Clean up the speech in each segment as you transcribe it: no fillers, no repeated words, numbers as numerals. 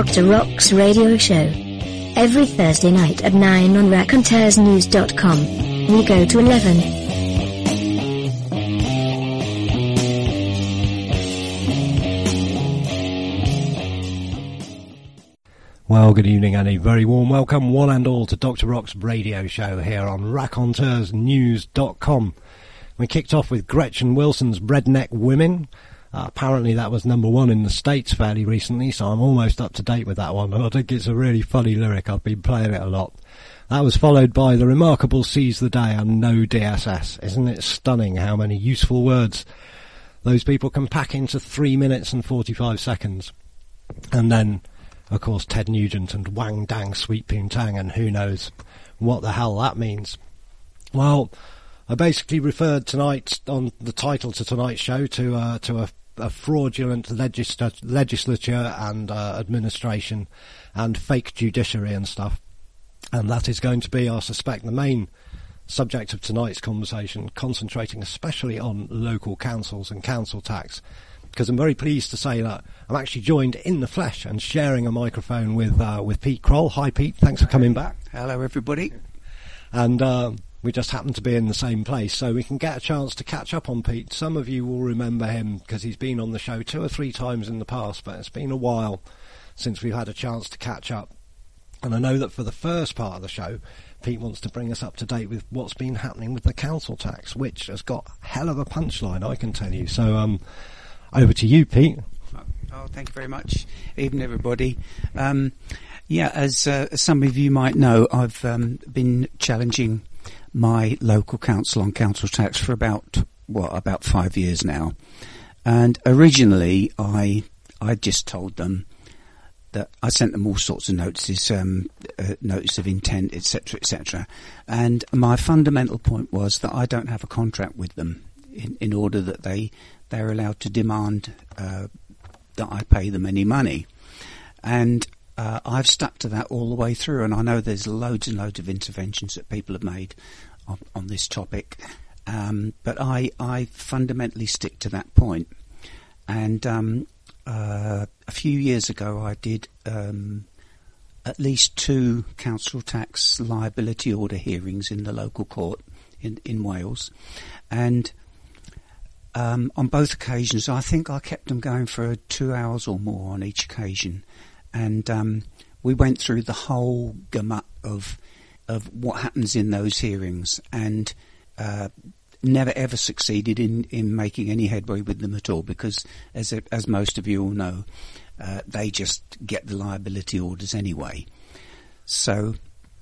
Dr. Rock's radio show. Every Thursday night at 9 on raconteursnews.com. We go to 11. Well, good evening and a very warm welcome, one and all, to Dr. Rock's radio show here on raconteursnews.com. We kicked off with Gretchen Wilson's Redneck Women. Apparently that was #1 in the States fairly recently, so I'm almost up to date with that one. And I think it's a really funny lyric. I've been playing it a lot. That was followed by the remarkable Seize the Day and No DSS. Isn't it stunning how many useful words those people can pack into 3 minutes and 45 seconds? And then, of course, Ted Nugent and Wang Dang Sweet Poontang, and who knows what the hell that means. Well, I basically referred tonight on the title to tonight's show to a fraudulent legislature and administration and fake judiciary and stuff. And that is going to be, I suspect, the main subject of tonight's conversation, concentrating especially on local councils and council tax. Because I'm very pleased to say that I'm actually joined in the flesh and sharing a microphone with Pete Kroll. Hi, Pete. Thanks for coming back. Hello, everybody. And we just happen to be in the same place, so we can get a chance to catch up on Pete. Some of you will remember him because he's been on the show 2 or 3 times in the past, but it's been a while since we've had a chance to catch up. And I know that for the first part of the show, Pete wants to bring us up to date with what's been happening with the council tax, which has got hell of a punchline, I can tell you. So, over to you, Pete. Oh, thank you very much. Evening, everybody. As some of you might know, I've been challenging my local council on council tax for about 5 years now. And originally, I just told them that I sent them all sorts of notices, notice of intent, etc., etc. And my fundamental point was that I don't have a contract with them in order that they're allowed to demand that I pay them any money. And I've stuck to that all the way through, and I know there's loads and loads of interventions that people have made on this topic, but I fundamentally stick to that point. And a few years ago I did at least 2 council tax liability order hearings in the local court in Wales, and on both occasions, I think I kept them going for 2 hours or more on each occasion. And we went through the whole gamut of what happens in those hearings, and never ever succeeded in making any headway with them at all, because as most of you all know, they just get the liability orders anyway. So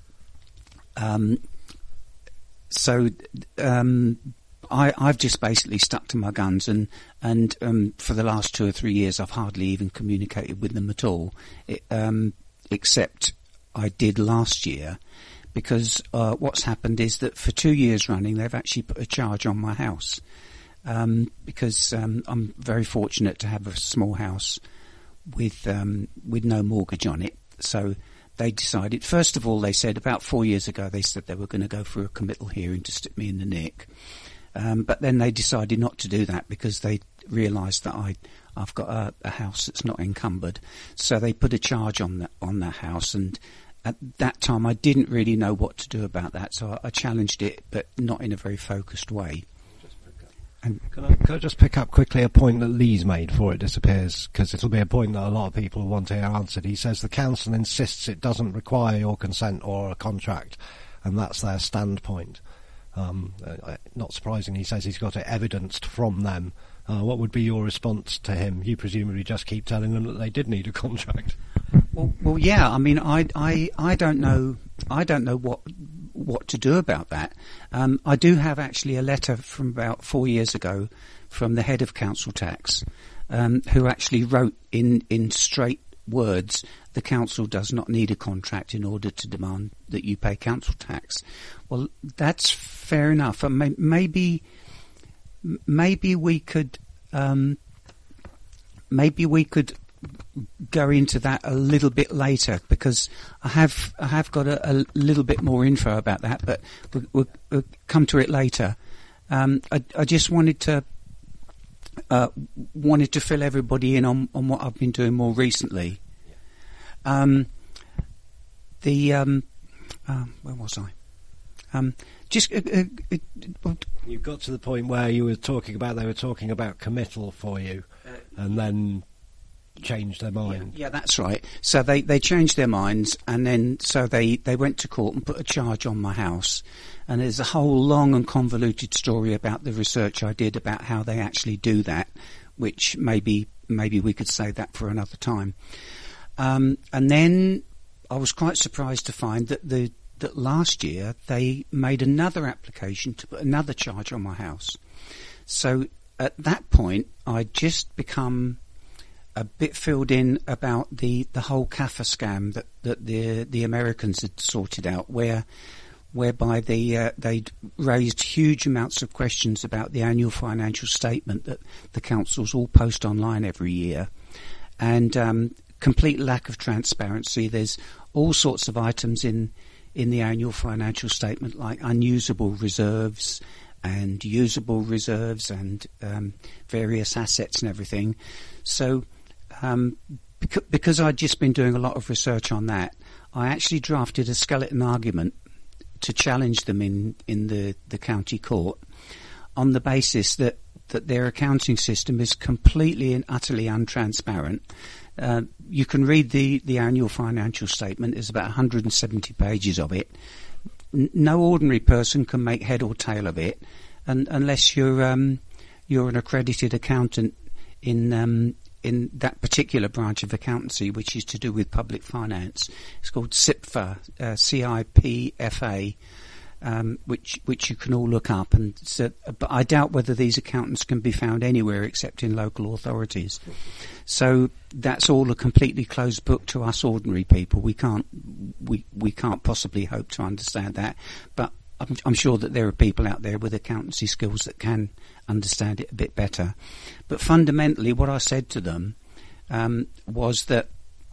I've just basically stuck to my guns, and for the last 2 or 3 years I've hardly even communicated with them at all, except I did last year, because what's happened is that for 2 years running they've actually put a charge on my house, because I'm very fortunate to have a small house with no mortgage on it. So they decided, first of all, they said about 4 years ago, they said they were going to go for a committal hearing to stick me in the nick. But then they decided not to do that because they realised that I've got a house that's not encumbered. So they put a charge on that house, and at that time I didn't really know what to do about that. So I challenged it, but not in a very focused way. And can I just pick up quickly a point that Lee's made before it disappears, because it'll be a point that a lot of people want to hear answered. He says the council insists it doesn't require your consent or a contract, and that's their standpoint. Not surprising, he says he's got it evidenced from them. What would be your response to him? You presumably just keep telling them that they did need a contract. Well, yeah. I mean, I don't know. I don't know what to do about that. I do have actually a letter from about 4 years ago from the head of council tax, who actually wrote in straight words, the council does not need a contract in order to demand that you pay council tax. Well, that's fair enough. Maybe we could go into that a little bit later, because I have got a little bit more info about that, but we'll come to it later. I just wanted to fill everybody in on what I've been doing more recently. Where was I? You got to the point where they were talking about committal for you, and then changed their mind. Yeah, that's right. So they changed their minds, and then so they went to court and put a charge on my house. And there's a whole long and convoluted story about the research I did about how they actually do that, which maybe we could save that for another time. And then I was quite surprised to find that last year they made another application to put another charge on my house. So at that point, I'd just become a bit filled in about the whole CAFA scam that the Americans had sorted out, whereby they'd raised huge amounts of questions about the annual financial statement that the councils all post online every year, and complete lack of transparency. There's all sorts of items in the annual financial statement, like unusable reserves and usable reserves and various assets and everything. So because I'd just been doing a lot of research on that, I actually drafted a skeleton argument to challenge them in the county court on the basis that their accounting system is completely and utterly untransparent. You can read the annual financial statement. There's about 170 pages of it. No ordinary person can make head or tail of it, and unless you're an accredited accountant in that particular branch of accountancy, which is to do with public finance. It's called CIPFA, CIPFA, which you can all look up. And so, but I doubt whether these accountants can be found anywhere except in local authorities. So that's all a completely closed book to us ordinary people. We can't possibly hope to understand that. But I'm sure that there are people out there with accountancy skills that can understand it a bit better. But fundamentally, what I said to them was that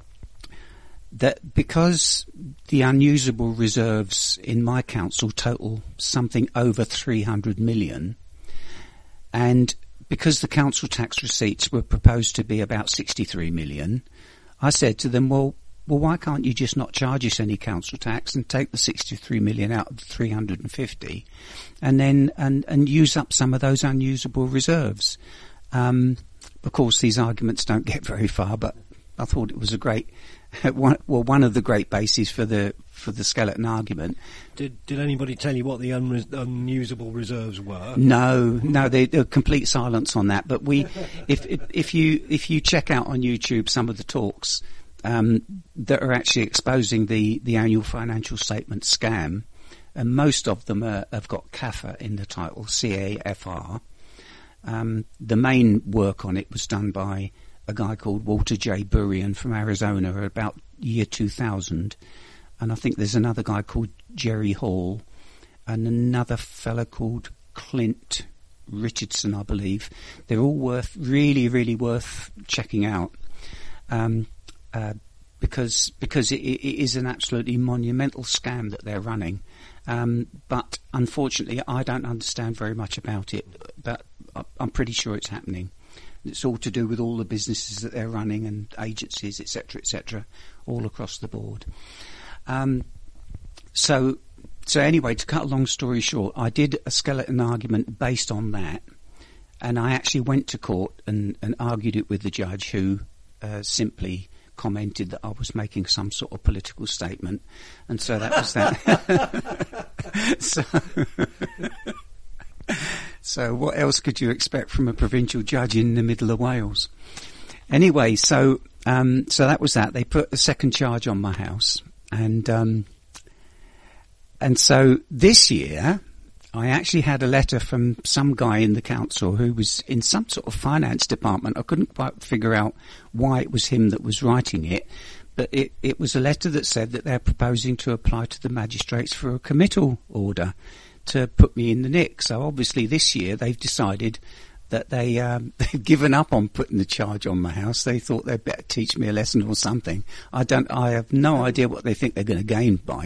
because the unusable reserves in my council total something over 300 million, and because the council tax receipts were proposed to be about 63 million, I said to them, well, why can't you just not charge us any council tax and take the 63 million out of the 350 and then and use up some of those unusable reserves? Of course, these arguments don't get very far, but I thought it was a great, one of the great bases for the skeleton argument. Did anybody tell you what the unusable reserves were? No, they're complete silence on that. But if you check out on YouTube some of the talks that are actually exposing the annual financial statement scam, and most of them have got CAFA in the title, CAFR. The main work on it was done by a guy called Walter J. Burian from Arizona about year 2000, and I think there's another guy called Jerry Hall and another fella called Clint Richardson, I believe. They're all really worth checking out. Because it is an absolutely monumental scam that they're running. But unfortunately, I don't understand very much about it, but I'm pretty sure it's happening. It's all to do with all the businesses that they're running and agencies, etc., all across the board. So anyway, to cut a long story short, I did a skeleton argument based on that, and I actually went to court and argued it with the judge, who simply commented that I was making some sort of political statement, and so that was that. So what else could you expect from a provincial judge in the middle of Wales? Anyway, so that was that. They put a second charge on my house, and so this year I actually had a letter from some guy in the council who was in some sort of finance department. I couldn't quite figure out why it was him that was writing it, but it was a letter that said that they're proposing to apply to the magistrates for a committal order to put me in the nick. So obviously this year they've decided that they've given up on putting the charge on my house. They thought they'd better teach me a lesson or something. I have no idea what they think they're going to gain by it.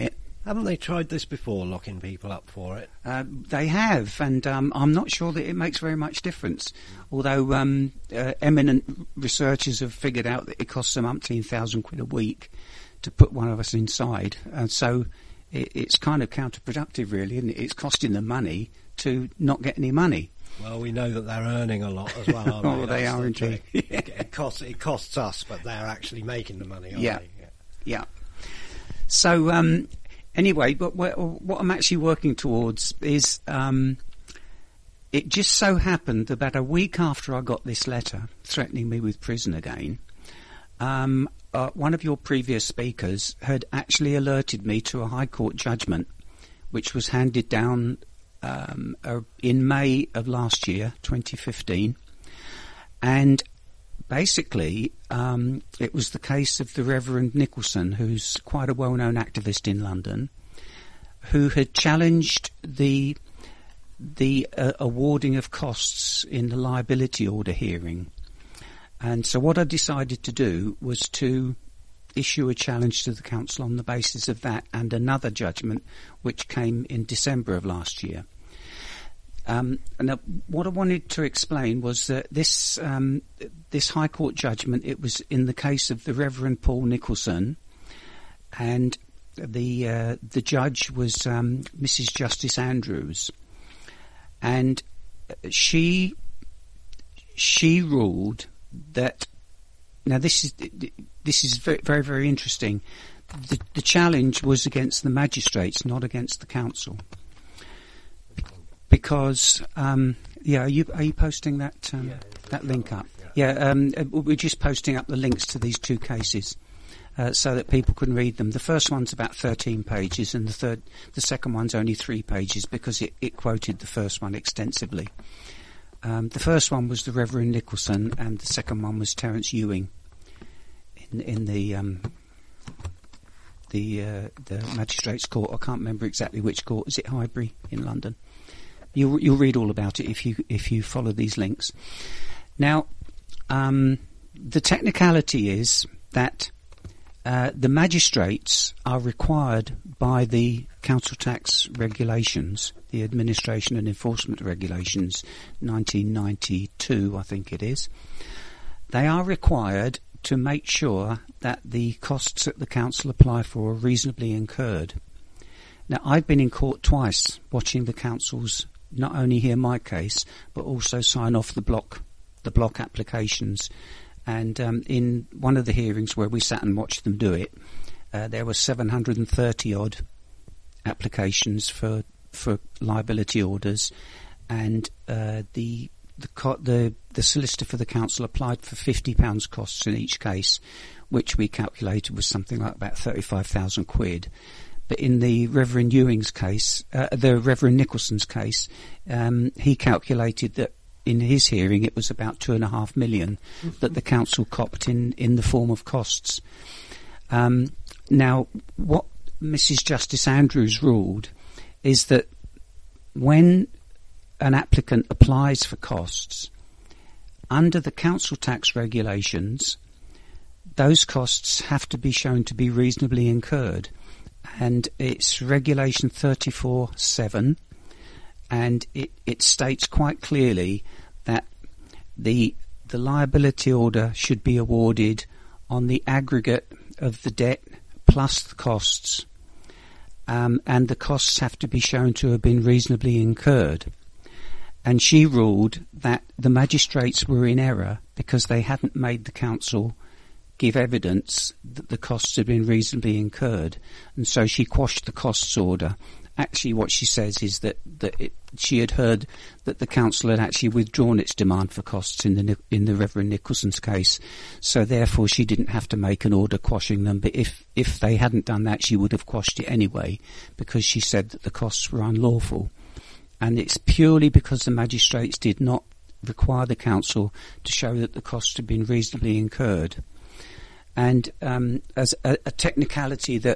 Haven't they tried this before, locking people up for it? They have, and I'm not sure that it makes very much difference. Although eminent researchers have figured out that it costs them £18,000 a week to put one of us inside, and so it's kind of counterproductive, really, and it's costing them money to not get any money. Well, we know that they're earning a lot as well, aren't Oh, they are indeed. It costs us, but they're actually making the money, aren't they? Yeah. So, anyway, but what I'm actually working towards is, it just so happened that about a week after I got this letter threatening me with prison again, one of your previous speakers had actually alerted me to a High Court judgment, which was handed down in May of last year, 2015, and basically it was the case of the Reverend Nicholson, who's quite a well-known activist in London, who had challenged the awarding of costs in the liability order hearing. And so what I decided to do was to issue a challenge to the council on the basis of that and another judgment which came in December of last year. And what I wanted to explain was that this High Court judgment, it was in the case of the Reverend Paul Nicholson, and the judge was Mrs. Justice Andrews, and she ruled that. Now this is very, very, very interesting. The challenge was against the magistrates, not against the council. Because, are you posting that link up? Yeah, we're just posting up the links to these two cases so that people can read them. The first one's about 13 pages, and the second one's only 3 pages because it quoted the first one extensively. The first one was the Reverend Nicholson, and the second one was Terence Ewing in the Magistrates' Court. I can't remember exactly which court. Is it Highbury in London? You'll read all about it if you follow these links. Now, the technicality is that the magistrates are required by the council tax regulations, the administration and enforcement regulations, 1992, I think it is. They are required to make sure that the costs that the council apply for are reasonably incurred. Now, I've been in court twice watching the councils not only hear my case, but also sign off the block applications. And in one of the hearings where we sat and watched them do it, there were 730 odd applications for liability orders, and the solicitor for the council applied for £50 costs in each case, which we calculated was something like about £35,000. But in the Reverend Ewing's case, the Reverend Nicholson's case, he calculated that in his hearing it was about £2.5 million that the council copped in the form of costs. Now, what Mrs. Justice Andrews ruled is that when an applicant applies for costs, under the council tax regulations, those costs have to be shown to be reasonably incurred. And it's Regulation 34(7), and it states quite clearly that the liability order should be awarded on the aggregate of the debt plus the costs, and the costs have to be shown to have been reasonably incurred. And she ruled that the magistrates were in error because they hadn't made the council give evidence that the costs had been reasonably incurred, and so she quashed the costs order. Actually, what she says is that she had heard that the council had actually withdrawn its demand for costs in the Reverend Nicholson's case, so therefore she didn't have to make an order quashing them. But if they hadn't done that, she would have quashed it anyway, because she said that the costs were unlawful. And it's purely because the magistrates did not require the council to show that the costs had been reasonably incurred. And as a technicality that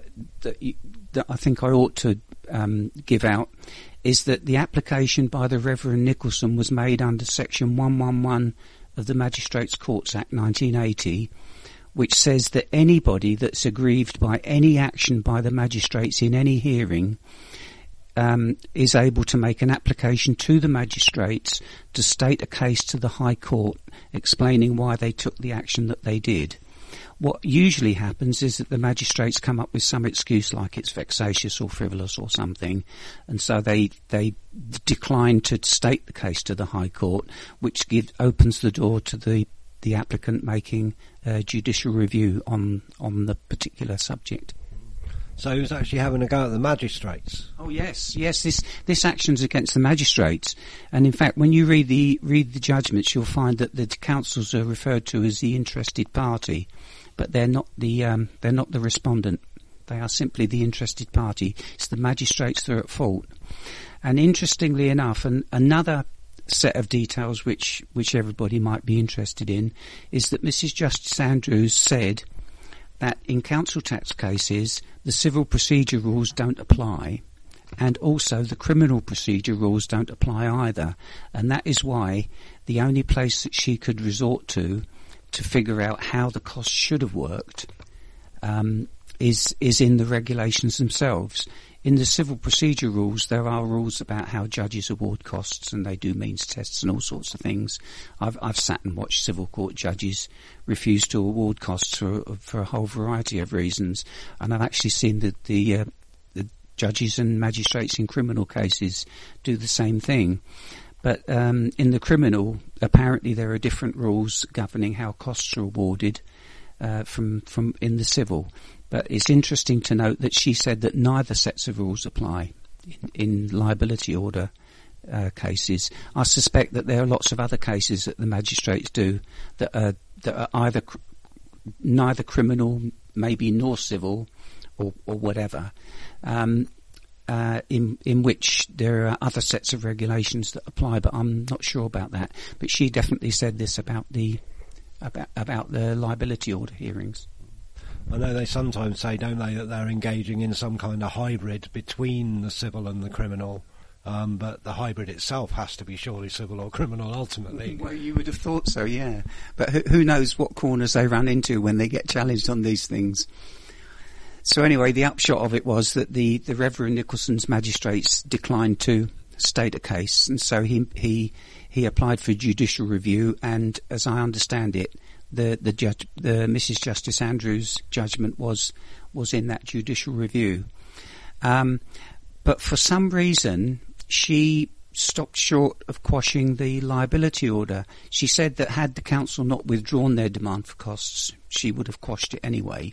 I think I ought to give out is that the application by the Reverend Nicholson was made under Section 111 of the Magistrates' Courts Act 1980, which says that anybody that's aggrieved by any action by the magistrates in any hearing is able to make an application to the magistrates to state a case to the High Court explaining why they took the action that they did. What usually happens is that the magistrates come up with some excuse like it's vexatious or frivolous or something, and so they decline to state the case to the High Court, which opens the door to the applicant making a judicial review on the particular subject. So he was actually having a go at the magistrates. Oh yes. This action's against the magistrates, and in fact, when you read the judgments, you'll find that the councils are referred to as the interested party, but they're not the respondent. They are simply the interested party. It's the magistrates that are at fault. And interestingly enough, another set of details which everybody might be interested in is that Mrs. Justice Andrews said that in council tax cases the civil procedure rules don't apply, and also the criminal procedure rules don't apply either, and that is why the only place that she could resort to figure out how the costs should have worked is in the regulations themselves. In the civil procedure rules, there are rules about how judges award costs, and they do means tests and all sorts of things. I've sat and watched civil court judges refuse to award costs for a whole variety of reasons, and I've actually seen the judges and magistrates in criminal cases do the same thing. But in the criminal, apparently there are different rules governing how costs are awarded from in the civil. But it's interesting to note that she said that neither sets of rules apply in liability order cases. I suspect that there are lots of other cases that the magistrates do that are either neither criminal, maybe nor civil, or whatever, in which there are other sets of regulations that apply. But I'm not sure about that. But she definitely said this about the liability order hearings. I know they sometimes say, don't they, that they're engaging in some kind of hybrid between the civil and the criminal, but the hybrid itself has to be surely civil or criminal ultimately. Well, you would have thought so, yeah. But who knows what corners they run into when they get challenged on these things. So anyway, the upshot of it was that the Reverend Nicholson's magistrates declined to state a case, and so he applied for judicial review, and as I understand it, the Mrs. Justice Andrews' judgment was in that judicial review. But for some reason, she stopped short of quashing the liability order. She said that had the council not withdrawn their demand for costs, she would have quashed it anyway.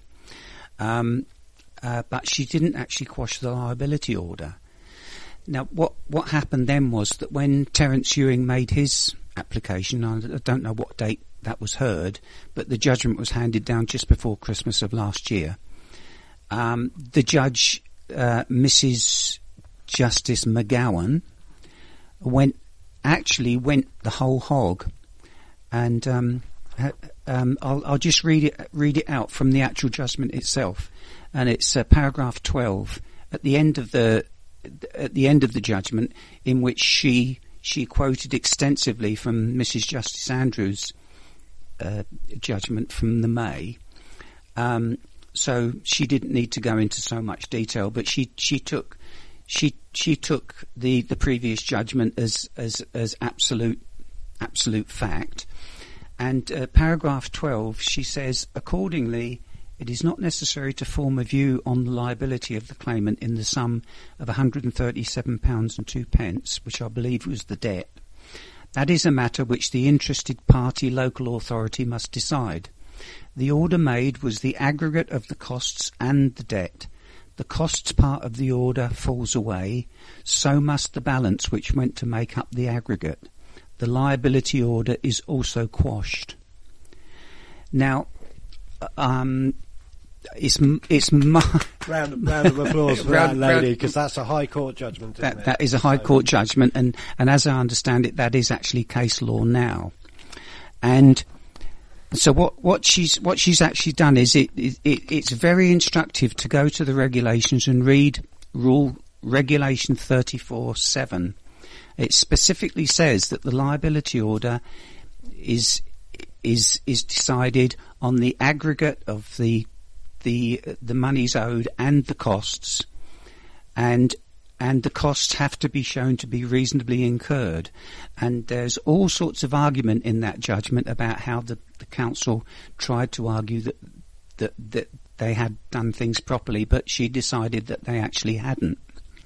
But she didn't actually quash the liability order. Now, what happened then was that when Terence Ewing made his application, I don't know what date that was heard, but the judgment was handed down just before Christmas of last year. The judge, Mrs. Justice McGowan, went the whole hog, and I'll just read it out from the actual judgment itself, and it's paragraph 12 at the end of the judgment, in which she quoted extensively from Mrs. Justice Andrews' judgment from the May. So she didn't need to go into so much detail, but she took the previous judgment as absolute fact. And paragraph 12, she says, accordingly, it is not necessary to form a view on the liability of the claimant in the sum of £137.02, which I believe was the debt. That is a matter which the interested party local authority must decide. The order made was the aggregate of the costs and the debt. The costs part of the order falls away, so must the balance which went to make up the aggregate. The liability order is also quashed. Now, it's round of applause for that lady, because that's a High Court judgment. That is a High Court judgment, and as I understand it, that is actually case law now. And so what she's actually done is it's very instructive to go to the regulations and read Regulation 34.7. It specifically says that the liability order is is decided on the aggregate of the monies owed and the costs, and the costs have to be shown to be reasonably incurred. And there's all sorts of argument in that judgment about how the council tried to argue that they had done things properly, but she decided that they actually hadn't.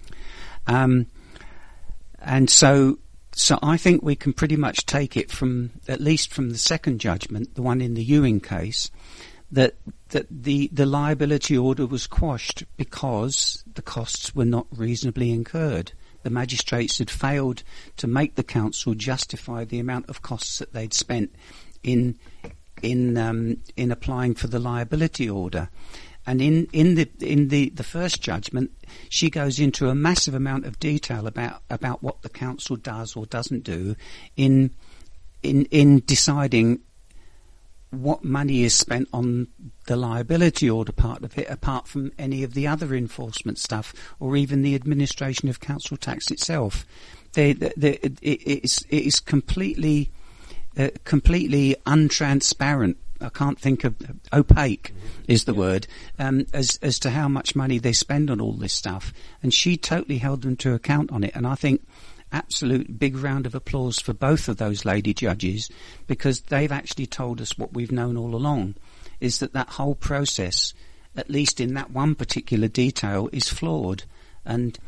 And so I think we can pretty much take it from, at least from the second judgment, the one in the Ewing case, that the liability order was quashed because the costs were not reasonably incurred. The magistrates had failed to make the council justify the amount of costs that they'd spent in applying for the liability order. And in the first judgment, she goes into a massive amount of detail about what the council does or doesn't do in deciding what money is spent on the liability order part of it, apart from any of the other enforcement stuff or even the administration of council tax itself. It is completely untransparent. I can't think of opaque is the word, as to how much money they spend on all this stuff. And she totally held them to account on it. And I think absolute big round of applause for both of those lady judges, because they've actually told us what we've known all along, is that whole process, at least in that one particular detail, is flawed. And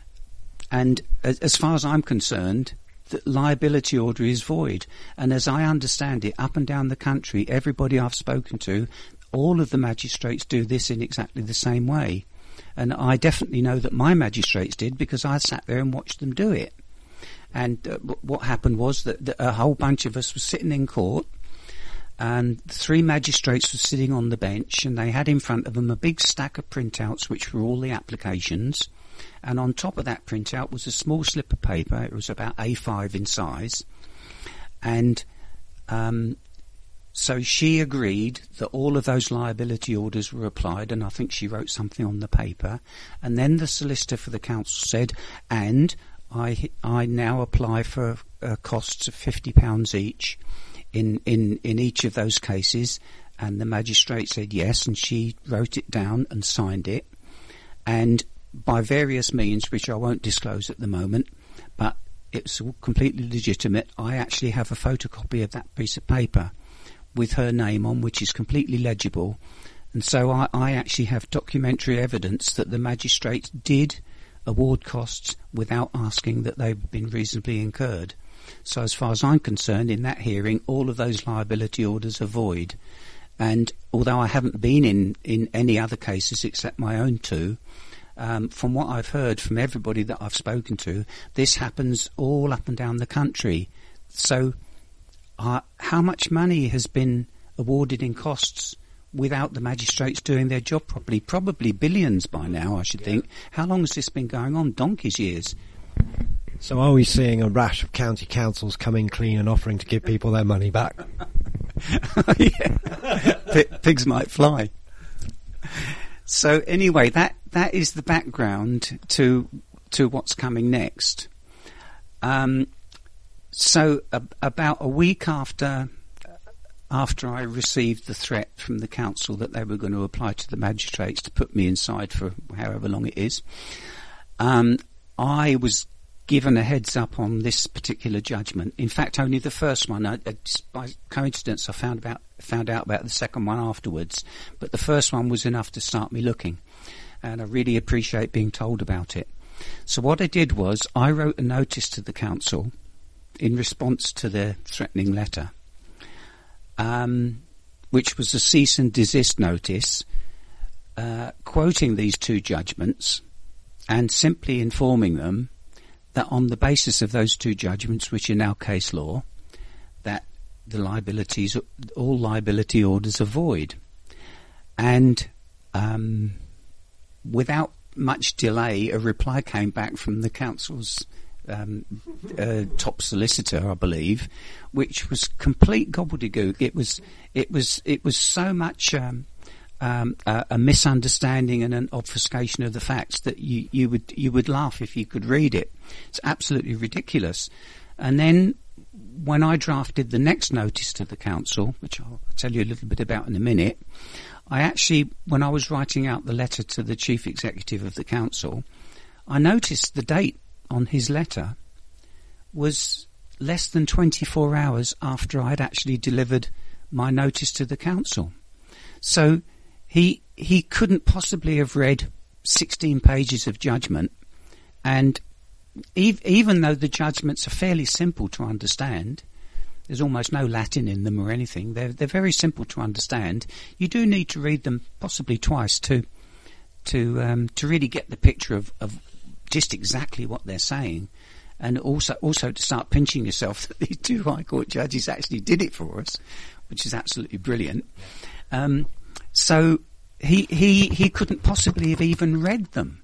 as far as I'm concerned, the liability order is void. And as I understand it, up and down the country, everybody I've spoken to, all of the magistrates do this in exactly the same way. And I definitely know that my magistrates did, because I sat there and watched them do it. And what happened was that a whole bunch of us were sitting in court, and the three magistrates were sitting on the bench, and they had in front of them a big stack of printouts, which were all the applications. And on top of that printout was a small slip of paper. It was about A5 in size. And so she agreed that all of those liability orders were applied, and I think she wrote something on the paper. And then the solicitor for the council said, and I now apply for costs of £50 each in each of those cases. And the magistrate said yes, and she wrote it down and signed it. And by various means, which I won't disclose at the moment, but it's all completely legitimate, I actually have a photocopy of that piece of paper with her name on, which is completely legible. And so I actually have documentary evidence that the magistrates did award costs without asking that they've been reasonably incurred. So as far as I'm concerned, in that hearing, all of those liability orders are void. And although I haven't been in any other cases except my own two, from what I've heard from everybody that I've spoken to, this happens all up and down the country. So how much money has been awarded in costs without the magistrates doing their job properly? Probably billions by now, I should think. How long has this been going on? Donkey's years. So are we seeing a rash of county councils coming clean and offering to give people their money back? Pigs might fly. So anyway, that is the background to what's coming next. So about a week after I received the threat from the council that they were going to apply to the magistrates to put me inside for however long it is, I was given a heads up on this particular judgment. In fact, only the first one. By coincidence, I found out about the second one afterwards. But the first one was enough to start me looking, and I really appreciate being told about it. So what I did was I wrote a notice to the council in response to their threatening letter, which was a cease and desist notice, quoting these two judgments and simply informing them that on the basis of those two judgments, which are now case law, that all liability orders are void. And without much delay, a reply came back from the council's top solicitor, I believe, which was complete gobbledygook. It was so much a misunderstanding and an obfuscation of the facts that you would laugh if you could read it. It's absolutely ridiculous. And then when I drafted the next notice to the council, which I'll tell you a little bit about in a minute, I actually, when I was writing out the letter to the chief executive of the council, I noticed the date on his letter was less than 24 hours after I'd actually delivered my notice to the council. So he couldn't possibly have read 16 pages of judgment, and even though the judgments are fairly simple to understand, there's almost no Latin in them or anything, they're very simple to understand. You do need to read them possibly twice to really get the picture of just exactly what they're saying, and also to start pinching yourself that these two High Court judges actually did it for us, which is absolutely brilliant. So he couldn't possibly have even read them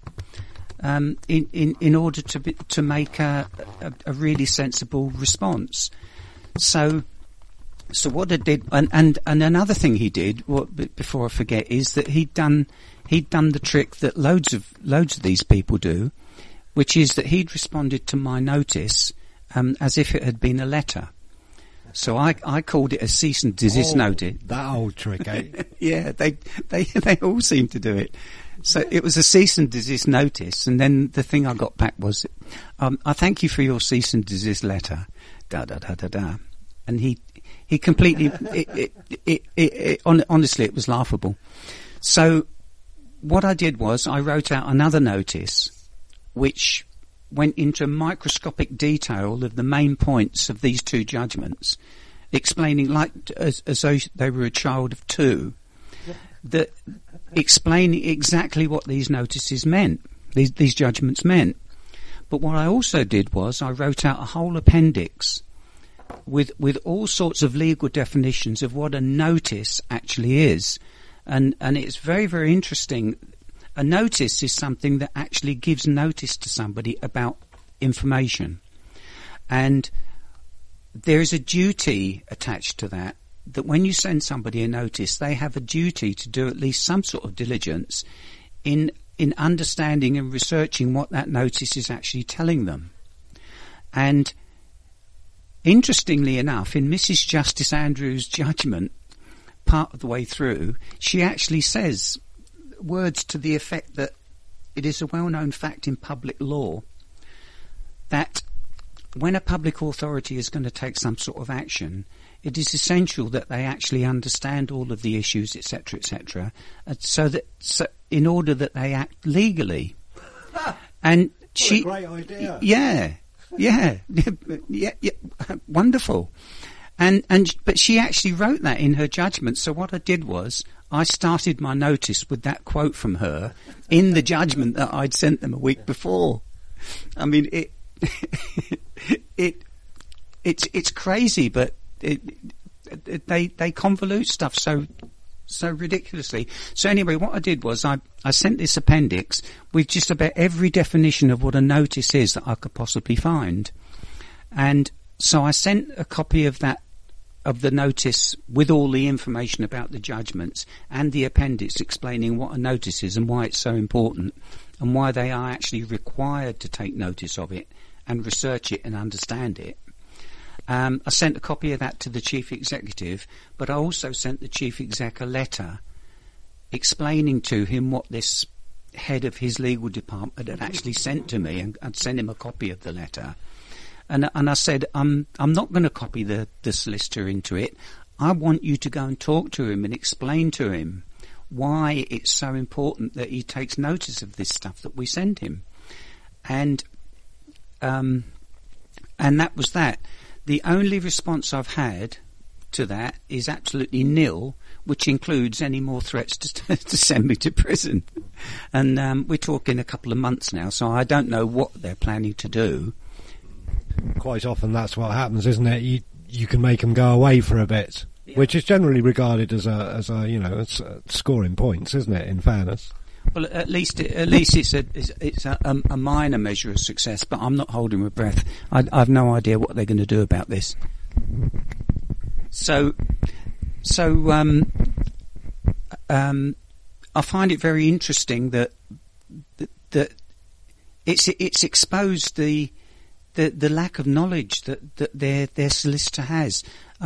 in order to make a really sensible response. So what I did, and another thing he did, before I forget, is that he'd done the trick that loads of these people do, which is that he'd responded to my notice as if it had been a letter. So I called it a cease and desist notice. That old trick, eh? Yeah, they all seem to do it. So it was a cease and desist notice, and then the thing I got back was, I thank you for your cease and desist letter, da da da da da. And he completely, honestly, it was laughable. So what I did was I wrote out another notice, which went into microscopic detail of the main points of these two judgments, explaining, like as though they were a child of two, that explaining exactly what these notices meant, these judgments meant. But what I also did was I wrote out a whole appendix with all sorts of legal definitions of what a notice actually is, and it's very, very interesting. A notice is something that actually gives notice to somebody about information. And there is a duty attached to that when you send somebody a notice, they have a duty to do at least some sort of diligence in understanding and researching what that notice is actually telling them. And interestingly enough, in Mrs. Justice Andrews' judgment, part of the way through, she actually says words to the effect that it is a well-known fact in public law that when a public authority is going to take some sort of action, it is essential that they actually understand all of the issues, etc., so in order that they act legally. And what a great idea! Yeah, wonderful. But she actually wrote that in her judgment. So what I did was I started my notice with that quote from her in the judgment that I'd sent them a week before. I mean, it's crazy, but they convolute stuff so ridiculously. So anyway, what I did was I sent this appendix with just about every definition of what a notice is that I could possibly find. And so I sent a copy of the notice with all the information about the judgments and the appendix explaining what a notice is and why it's so important and why they are actually required to take notice of it and research it and understand it. I sent a copy of that to the chief executive, but I also sent the chief exec a letter explaining to him what this head of his legal department had actually sent to me, and I'd sent him a copy of the letter. And I said, I'm not going to copy the solicitor into it. I want you to go and talk to him and explain to him why it's so important that he takes notice of this stuff that we send him. And that was that. The only response I've had to that is absolutely nil, which includes any more threats to send me to prison. And we're talking a couple of months now, so I don't know what they're planning to do. Quite often that's what happens, isn't it? You can make them go away for a bit, yeah. Which is generally regarded as it's scoring points, isn't it? In fairness. Well, at least it's a minor measure of success, but I'm not holding my breath. I've no idea what they're going to do about this. So I find it very interesting that it's exposed the the lack of knowledge that their solicitor has.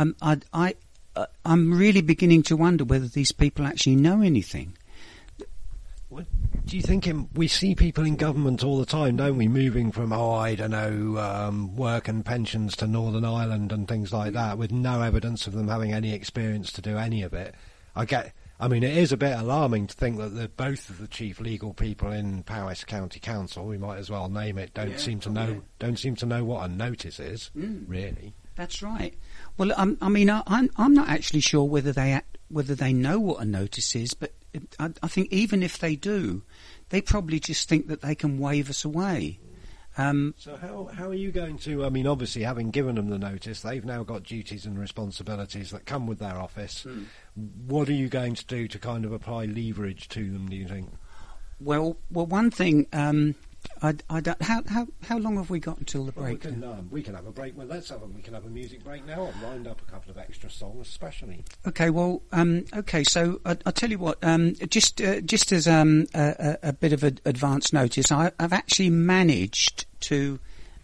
I'm really beginning to wonder whether these people actually know anything. Do you think we see people in government all the time, don't we, moving from, work and pensions to Northern Ireland and things like that, with no evidence of them having any experience to do any of it? It is a bit alarming to think that both of the chief legal people in Powys County Council, we might as well name it, don't seem to know what a notice is, really. That's right. Well, I'm not actually sure whether they know what a notice is, but I think even if they do, they probably just think that they can wave us away. So how are you going to, obviously having given them the notice, they've now got duties and responsibilities that come with their office. What are you going to do to kind of apply leverage to them, do you think? Well, one thing, I don't, how long have we got until the break? We can have a break. Well, we can have a music break now. I've lined up a couple of extra songs, especially. Okay, well, so I'll tell you what. Just as a bit of advance notice, I've actually managed to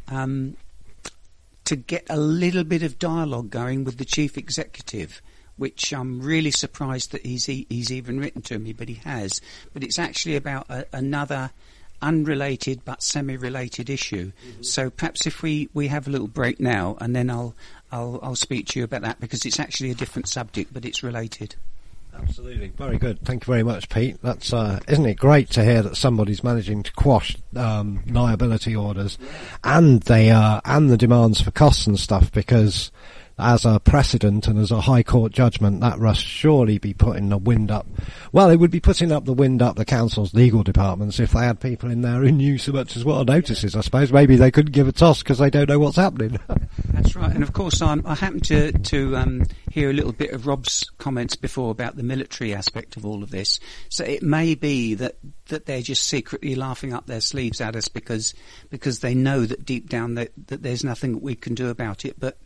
get a little bit of dialogue going with the chief executive, which I'm really surprised that he's even written to me, but he has. But it's actually about another unrelated but semi-related issue. So perhaps if we have a little break now, and then I'll speak to you about that, because it's actually a different subject, but it's related. Absolutely, very good. Thank you very much, Pete. That's isn't it great to hear that somebody's managing to quash liability orders and the demands for costs and stuff, because as a precedent and as a High Court judgment, that must surely be putting the wind up. Well, it would be putting up the wind up the council's legal departments if they had people in there who knew so much as what a notice is. I suppose maybe they couldn't give a toss because they don't know what's happening. That's right. And of course, I happened to hear a little bit of Rob's comments before about the military aspect of all of this. So it may be that they're just secretly laughing up their sleeves at us because they know that deep down that there's nothing that we can do about it. But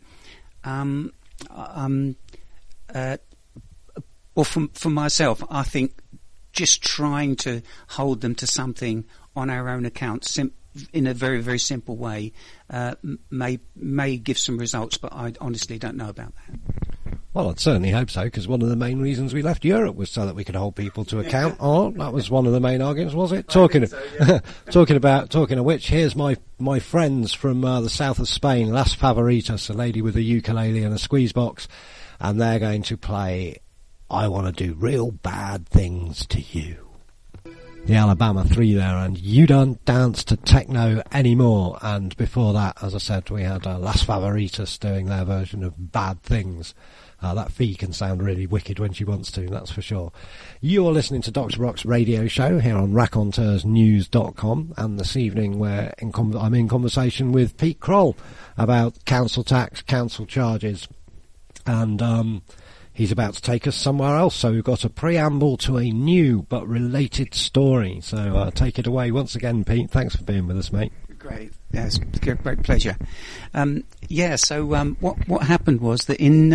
for myself, I think just trying to hold them to something on our own account in a very, very simple way may give some results, but I honestly don't know about that. Well, I'd certainly hope so, because one of the main reasons we left Europe was so that we could hold people to account. Oh, that was one of the main arguments, was it? Talking of which, here's my friends from the south of Spain, Las Favoritas, a lady with a ukulele and a squeeze box, and they're going to play I Want to Do Real Bad Things to You. The Alabama 3 there, and You Don't Dance to Techno Anymore. And before that, as I said, we had Las Favoritas doing their version of Bad Things. That fee can sound really wicked when she wants to, that's for sure. You're listening to Dr. Brock's radio show here on RaconteursNews.com, and this evening I'm in conversation with Pete Kroll about council tax, council charges, and he's about to take us somewhere else, so we've got a preamble to a new but related story. So take it away once again, Pete. Thanks for being with us, mate. Great. Yes, great pleasure. So what happened was that in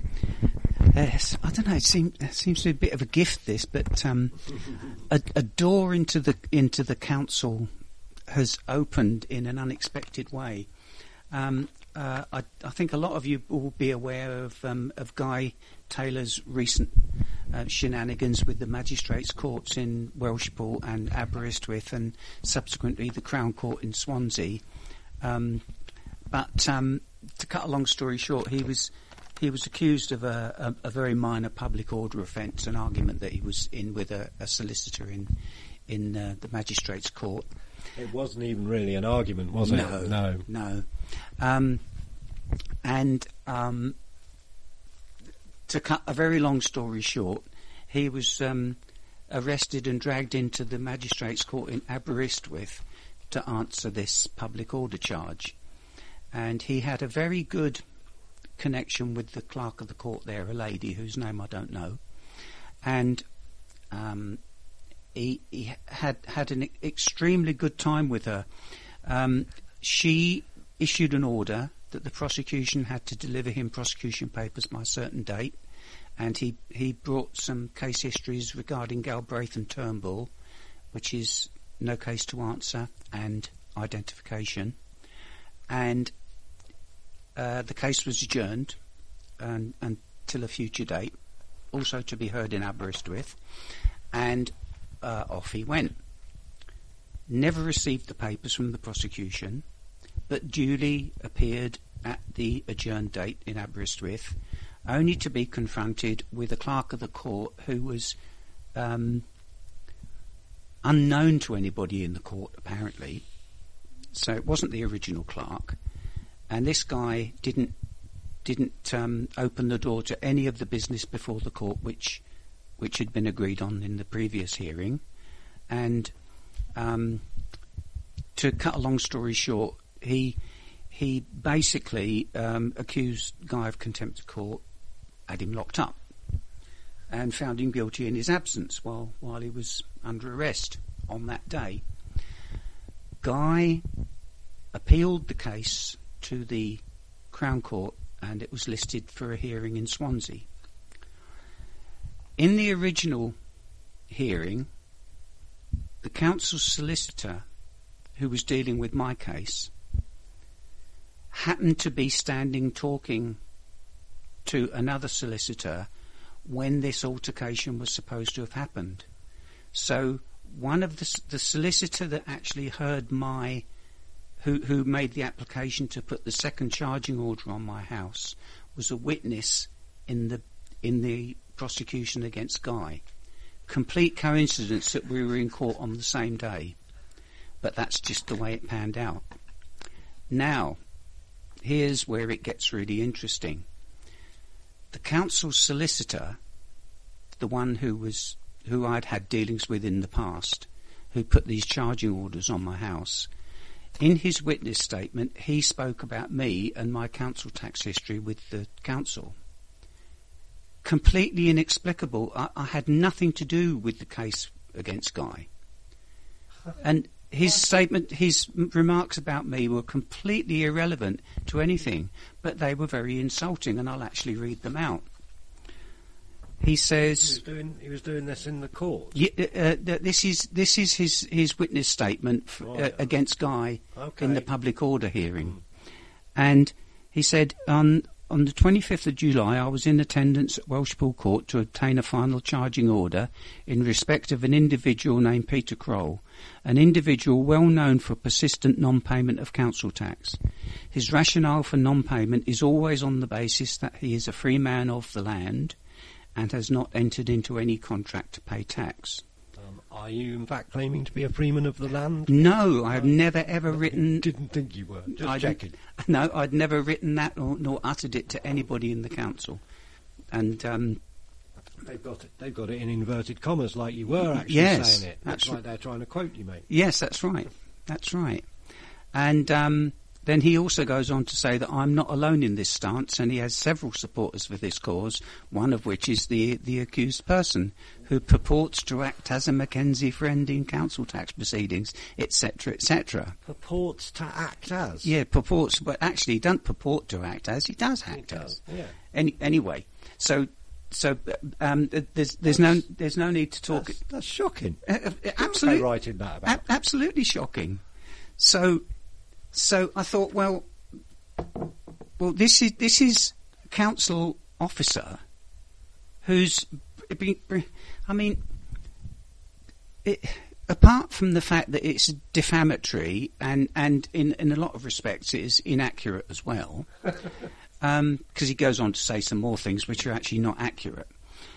I don't know, it seems to be a bit of a gift, this, but a door into the council has opened in an unexpected way. I think a lot of you will be aware of Guy Taylor's recent shenanigans with the magistrates' courts in Welshpool and Aberystwyth, and subsequently the Crown Court in Swansea. But to cut a long story short, he was accused of a very minor public order offence, an argument that he was in with a solicitor in the magistrates' court. It wasn't even really an argument, was it? No. To cut a very long story short, he was arrested and dragged into the magistrates' court in Aberystwyth to answer this public order charge. And he had a very good connection with the clerk of the court there, a lady whose name I don't know. And he had an extremely good time with her. She issued an order that the prosecution had to deliver him prosecution papers by a certain date, and he brought some case histories regarding Galbraith and Turnbull, which is no case to answer, and identification. and the case was adjourned until a future date, also to be heard in Aberystwyth, and off he went. Never received the papers from the prosecution, but duly appeared at the adjourned date in Aberystwyth, only to be confronted with a clerk of the court who was unknown to anybody in the court, apparently. So it wasn't the original clerk, and this guy didn't open the door to any of the business before the court, which had been agreed on in the previous hearing. And to cut a long story short, he basically accused Guy of contempt of court, had him locked up, and found him guilty in his absence while he was under arrest on that day. Guy appealed the case to the Crown Court, and it was listed for a hearing in Swansea. In the original hearing, the council's solicitor, who was dealing with my case, happened to be standing talking to another solicitor when this altercation was supposed to have happened. So one of the solicitor that actually heard who made the application to put the second charging order on my house was a witness in the prosecution against Guy. Complete coincidence that we were in court on the same day, but that's just the way it panned out. Now, here's where it gets really interesting. The council's solicitor, the one who I'd had dealings with in the past, who put these charging orders on my house, in his witness statement, he spoke about me and my council tax history with the council. Completely inexplicable. I had nothing to do with the case against Guy. And his statement, his remarks about me were completely irrelevant to anything, but they were very insulting, and I'll actually read them out. He says he was doing this in the court. This is his witness statement against Guy in the public order hearing, and he said on the 25th of July I was in attendance at Welshpool Court to obtain a final charging order in respect of an individual named Peter Kroll, an individual well known for persistent non-payment of council tax. His rationale for non-payment is always on the basis that he is a free man of the land and has not entered into any contract to pay tax. Are you in fact claiming to be a freeman of the land? No, I have never ever written... Didn't think you were, just checking. No, I'd never written that nor uttered it to anybody in the council. And they've got it in inverted commas, like you were actually saying it. That's like they're trying to quote you, mate. Yes, that's right. That's right. And then he also goes on to say that I'm not alone in this stance, and he has several supporters for this cause, one of which is the accused person, who purports to act as a Mackenzie friend in council tax proceedings, etc., etc. Purports to act as? Yeah, purports, but actually he doesn't purport to act as, he does act as. Yeah. Anyway, so there's no need to talk. That's shocking. Absolutely, writing that about. Absolutely shocking. So I thought, well, this is a council officer who's apart from the fact that it's defamatory and in a lot of respects it is inaccurate as well, because he goes on to say some more things which are actually not accurate.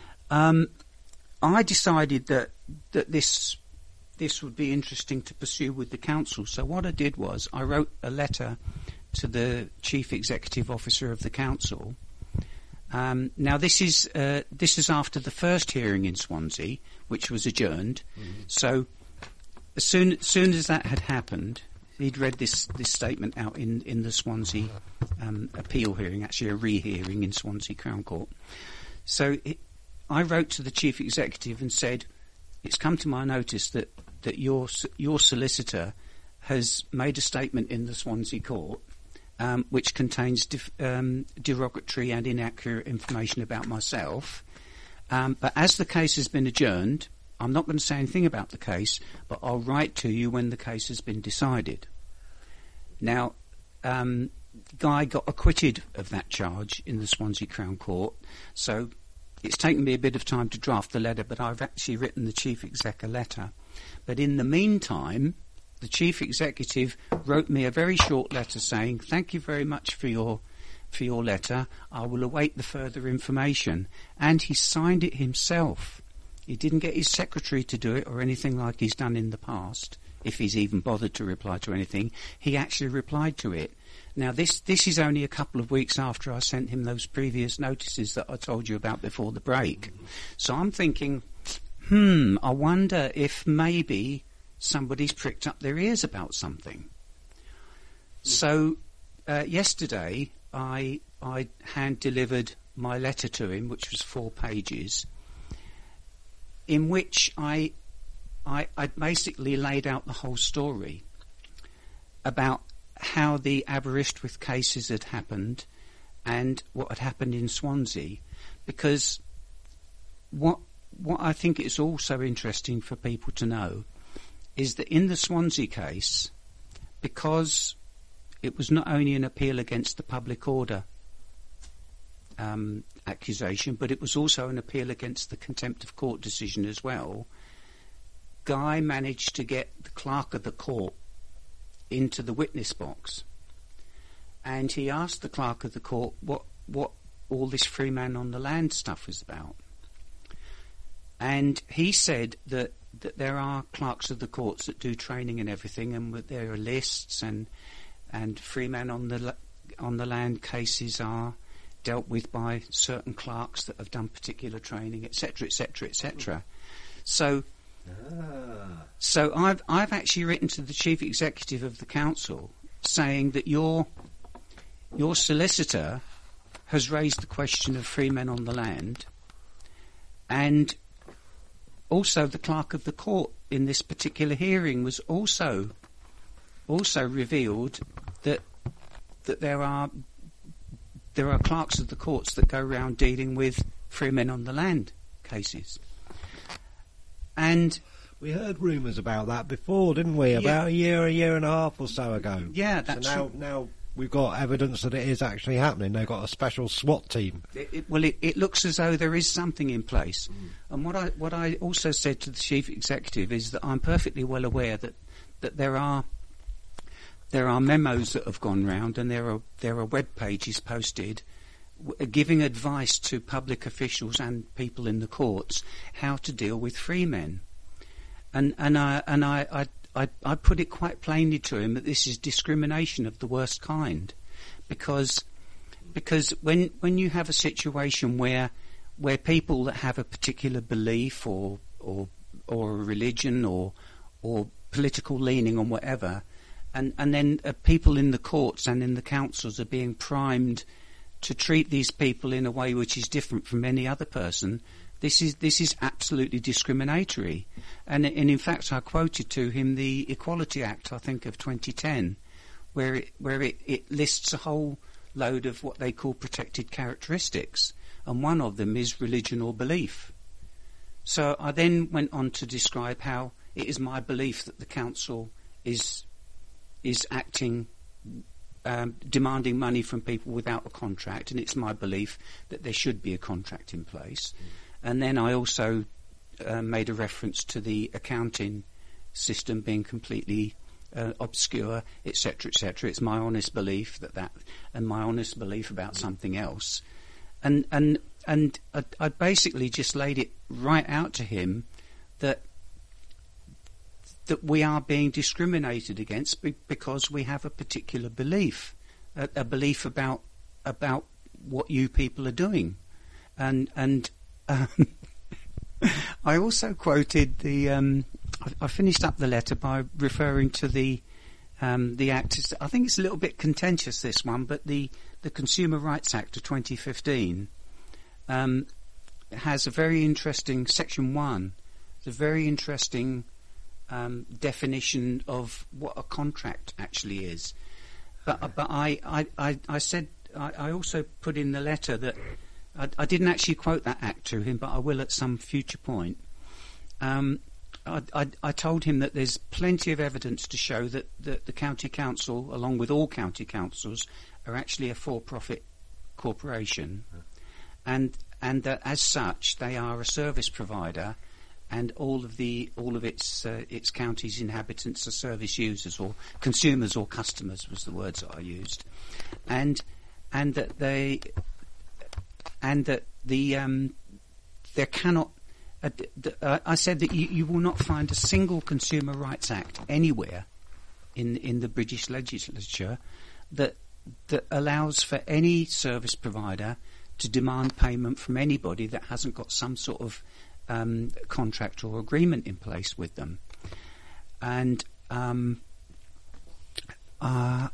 I decided that this would be interesting to pursue with the council. So what I did was I wrote a letter to the Chief Executive Officer of the council. Now this is after the first hearing in Swansea, which was adjourned. Mm-hmm. So as soon as that had happened, he'd read this statement out in the Swansea appeal hearing, actually a rehearing in Swansea Crown Court. So I wrote to the Chief Executive and said, it's come to my notice that your solicitor has made a statement in the Swansea court which contains derogatory and inaccurate information about myself. But as the case has been adjourned, I'm not going to say anything about the case, but I'll write to you when the case has been decided. Now, Guy got acquitted of that charge in the Swansea Crown Court. So it's taken me a bit of time to draft the letter, but I've actually written the Chief Exec a letter. But in the meantime, the Chief Executive wrote me a very short letter saying, "Thank you very much for your letter. I will await the further information." And he signed it himself. He didn't get his secretary to do it or anything like he's done in the past, if he's even bothered to reply to anything. He actually replied to it. Now, this is only a couple of weeks after I sent him those previous notices that I told you about before the break. So I'm thinking, I wonder if maybe somebody's pricked up their ears about something. So yesterday I hand-delivered my letter to him, which was 4 pages, in which I basically laid out the whole story about how the Aberystwyth cases had happened and what had happened in Swansea, because what I think is also interesting for people to know is that in the Swansea case, because it was not only an appeal against the public order accusation, but it was also an appeal against the contempt of court decision as well, Guy managed to get the clerk of the court into the witness box, and he asked the clerk of the court what all this free man on the land stuff was about. And he said that there are clerks of the courts that do training and everything, and there are lists, and free man on the land cases are dealt with by certain clerks that have done particular training, etc., etc., etc. So I've actually written to the Chief Executive of the Council saying that your solicitor has raised the question of free men on the land, and also the clerk of the court in this particular hearing was also revealed that there are clerks of the courts that go around dealing with free men on the land cases. And we heard rumours about that before, didn't we? About a year and a half or so ago. Yeah, that's so now we've got evidence that it is actually happening. They've got a special SWAT team. It looks as though there is something in place. And what I also said to the Chief Executive is that I'm perfectly well aware that there are memos that have gone round, and there are web pages posted giving advice to public officials and people in the courts how to deal with free men. And I put it quite plainly to him that this is discrimination of the worst kind, because when you have a situation where people that have a particular belief or a religion or political leaning on whatever, and then people in the courts and in the councils are being primed to treat these people in a way which is different from any other person, this is absolutely discriminatory. And in fact, I quoted to him the Equality Act, I think, of 2010, where it lists a whole load of what they call protected characteristics, and one of them is religion or belief. So I then went on to describe how it is my belief that the council is acting, demanding money from people without a contract, and it's my belief that there should be a contract in place. And then I also made a reference to the accounting system being completely obscure, etc., etc. It's my honest belief that and my honest belief about something else, and I basically just laid it right out to him that we are being discriminated against because we have a particular belief, a belief about what you people are doing, and I also quoted the. I finished up the letter by referring to the Act. I think it's a little bit contentious, this one, but the Consumer Rights Act of 2015 has a very interesting Section 1. It's a very interesting definition of what a contract actually is. But I said I also put in the letter that I didn't actually quote that act to him, but I will at some future point. I told him that there's plenty of evidence to show that the county council, along with all county councils, are actually a for-profit corporation, and that as such they are a service provider, and all of its county's inhabitants are service users or consumers or customers was the words that I used, and that there cannot. I said that you will not find a single Consumer Rights Act anywhere in the British legislature that allows for any service provider to demand payment from anybody that hasn't got some sort of contract or agreement in place with them. And I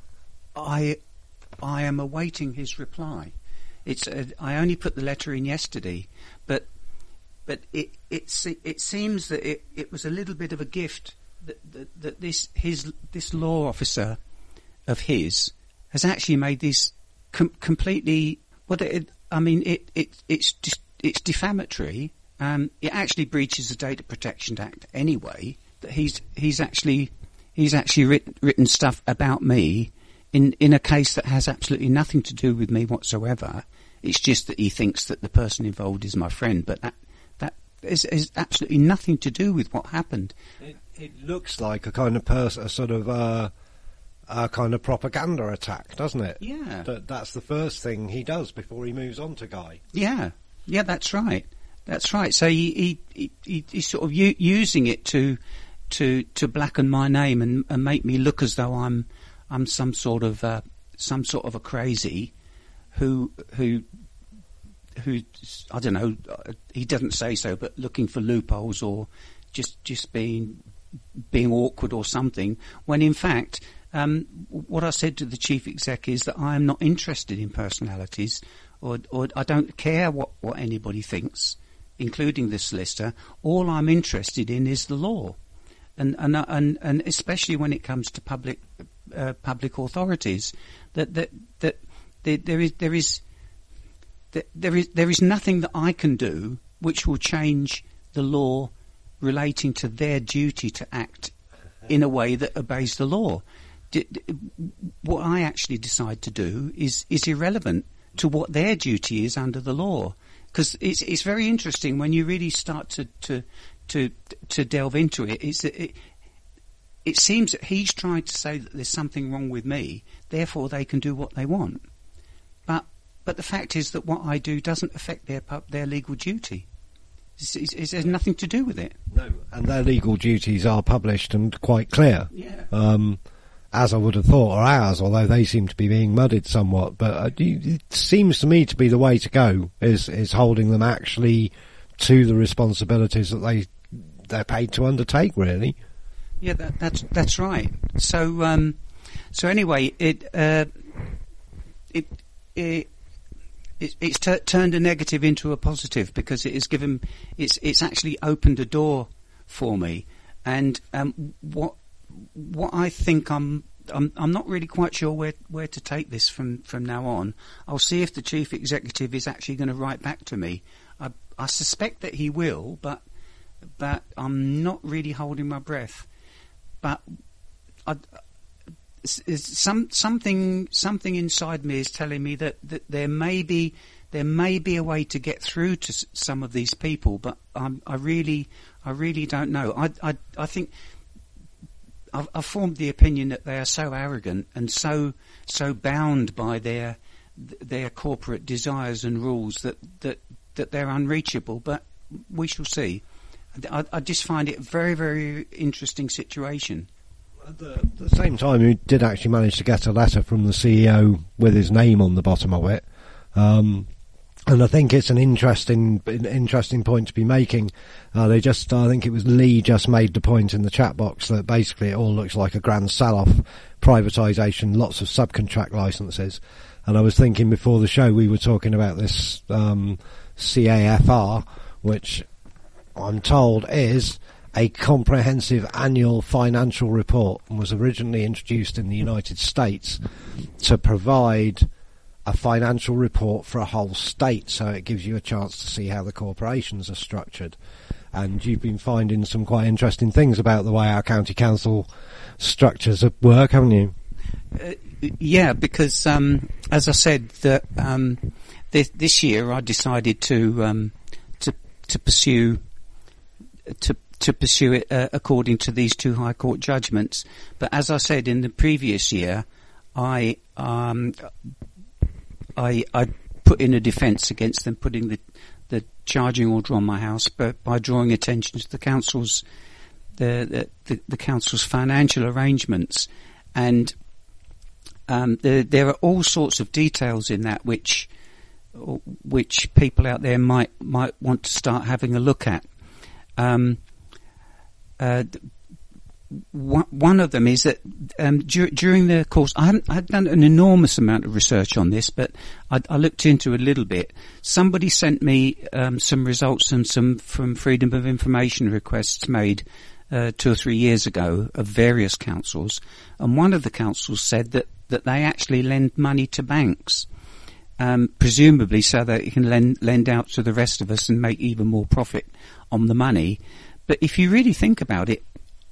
am awaiting his reply. I only put the letter in yesterday, but it seems that it was a little bit of a gift that this law officer of his has actually made these completely. It's defamatory. It actually breaches the Data Protection Act anyway. That he's actually written stuff about me in a case that has absolutely nothing to do with me whatsoever. It's just that he thinks that the person involved is my friend, but that is absolutely nothing to do with what happened. It looks like a kind of a sort of a kind of propaganda attack, doesn't it? Yeah. That's the first thing he does before he moves on to Guy. Yeah, that's right. That's right. So he's sort of using it to blacken my name and make me look as though I'm some sort of a crazy who I don't know. He doesn't say so, but looking for loopholes or just being awkward or something. When in fact, what I said to the chief exec is that I am not interested in personalities, or I don't care what anybody thinks, including the solicitor. All I'm interested in is the law, and especially when it comes to public authorities, that there is nothing that I can do which will change the law relating to their duty to act in a way that obeys the law. What I actually decide to do is irrelevant to what their duty is under the law, because it's very interesting when you really start to delve into it. It seems that he's trying to say that there's something wrong with me, therefore they can do what they want. But the fact is that what I do doesn't affect their legal duty. It has nothing to do with it. No, and their legal duties are published and quite clear. Yeah. As I would have thought, or ours, although they seem to be being muddied somewhat. But it seems to me to be the way to go, is holding them actually to the responsibilities that they're paid to undertake, really. Yeah, that's right. So anyway, it's turned a negative into a positive, because it's actually opened a door for me, and what I think I'm not really quite sure where to take this from now on. I'll see if the chief executive is actually going to write back to me. I suspect that he will, but I'm not really holding my breath. But something inside me is telling me that there may be a way to get through to some of these people, but I really don't know. I think I've formed the opinion that they are so arrogant and so bound by their corporate desires and rules that they're unreachable. But we shall see. I just find it a very, very interesting situation. At the same time, we did actually manage to get a letter from the CEO with his name on the bottom of it. And I think it's an interesting point to be making. I think it was Lee just made the point in the chat box that basically it all looks like a grand sell-off, privatisation, lots of subcontract licences. And I was thinking before the show we were talking about this CAFR, which I'm told is a comprehensive annual financial report, and was originally introduced in the United States to provide a financial report for a whole state, so it gives you a chance to see how the corporations are structured. And you've been finding some quite interesting things about the way our county council structures work, haven't you? Yeah, because as I said, that this year I decided to pursue it according to these two High Court judgments. But as I said in the previous year, I put in a defence against them putting the charging order on my house, but by drawing attention to the council's council's financial arrangements, and there are all sorts of details in that which people out there might want to start having a look at. One of them is that during the course, I've done an enormous amount of research on this, but I looked into it a little bit. Somebody sent me some results and some from Freedom of Information requests made 2 or 3 years ago of various councils, and one of the councils said that they actually lend money to banks, presumably so that it can lend out to the rest of us and make even more profit on the money. But if you really think about it,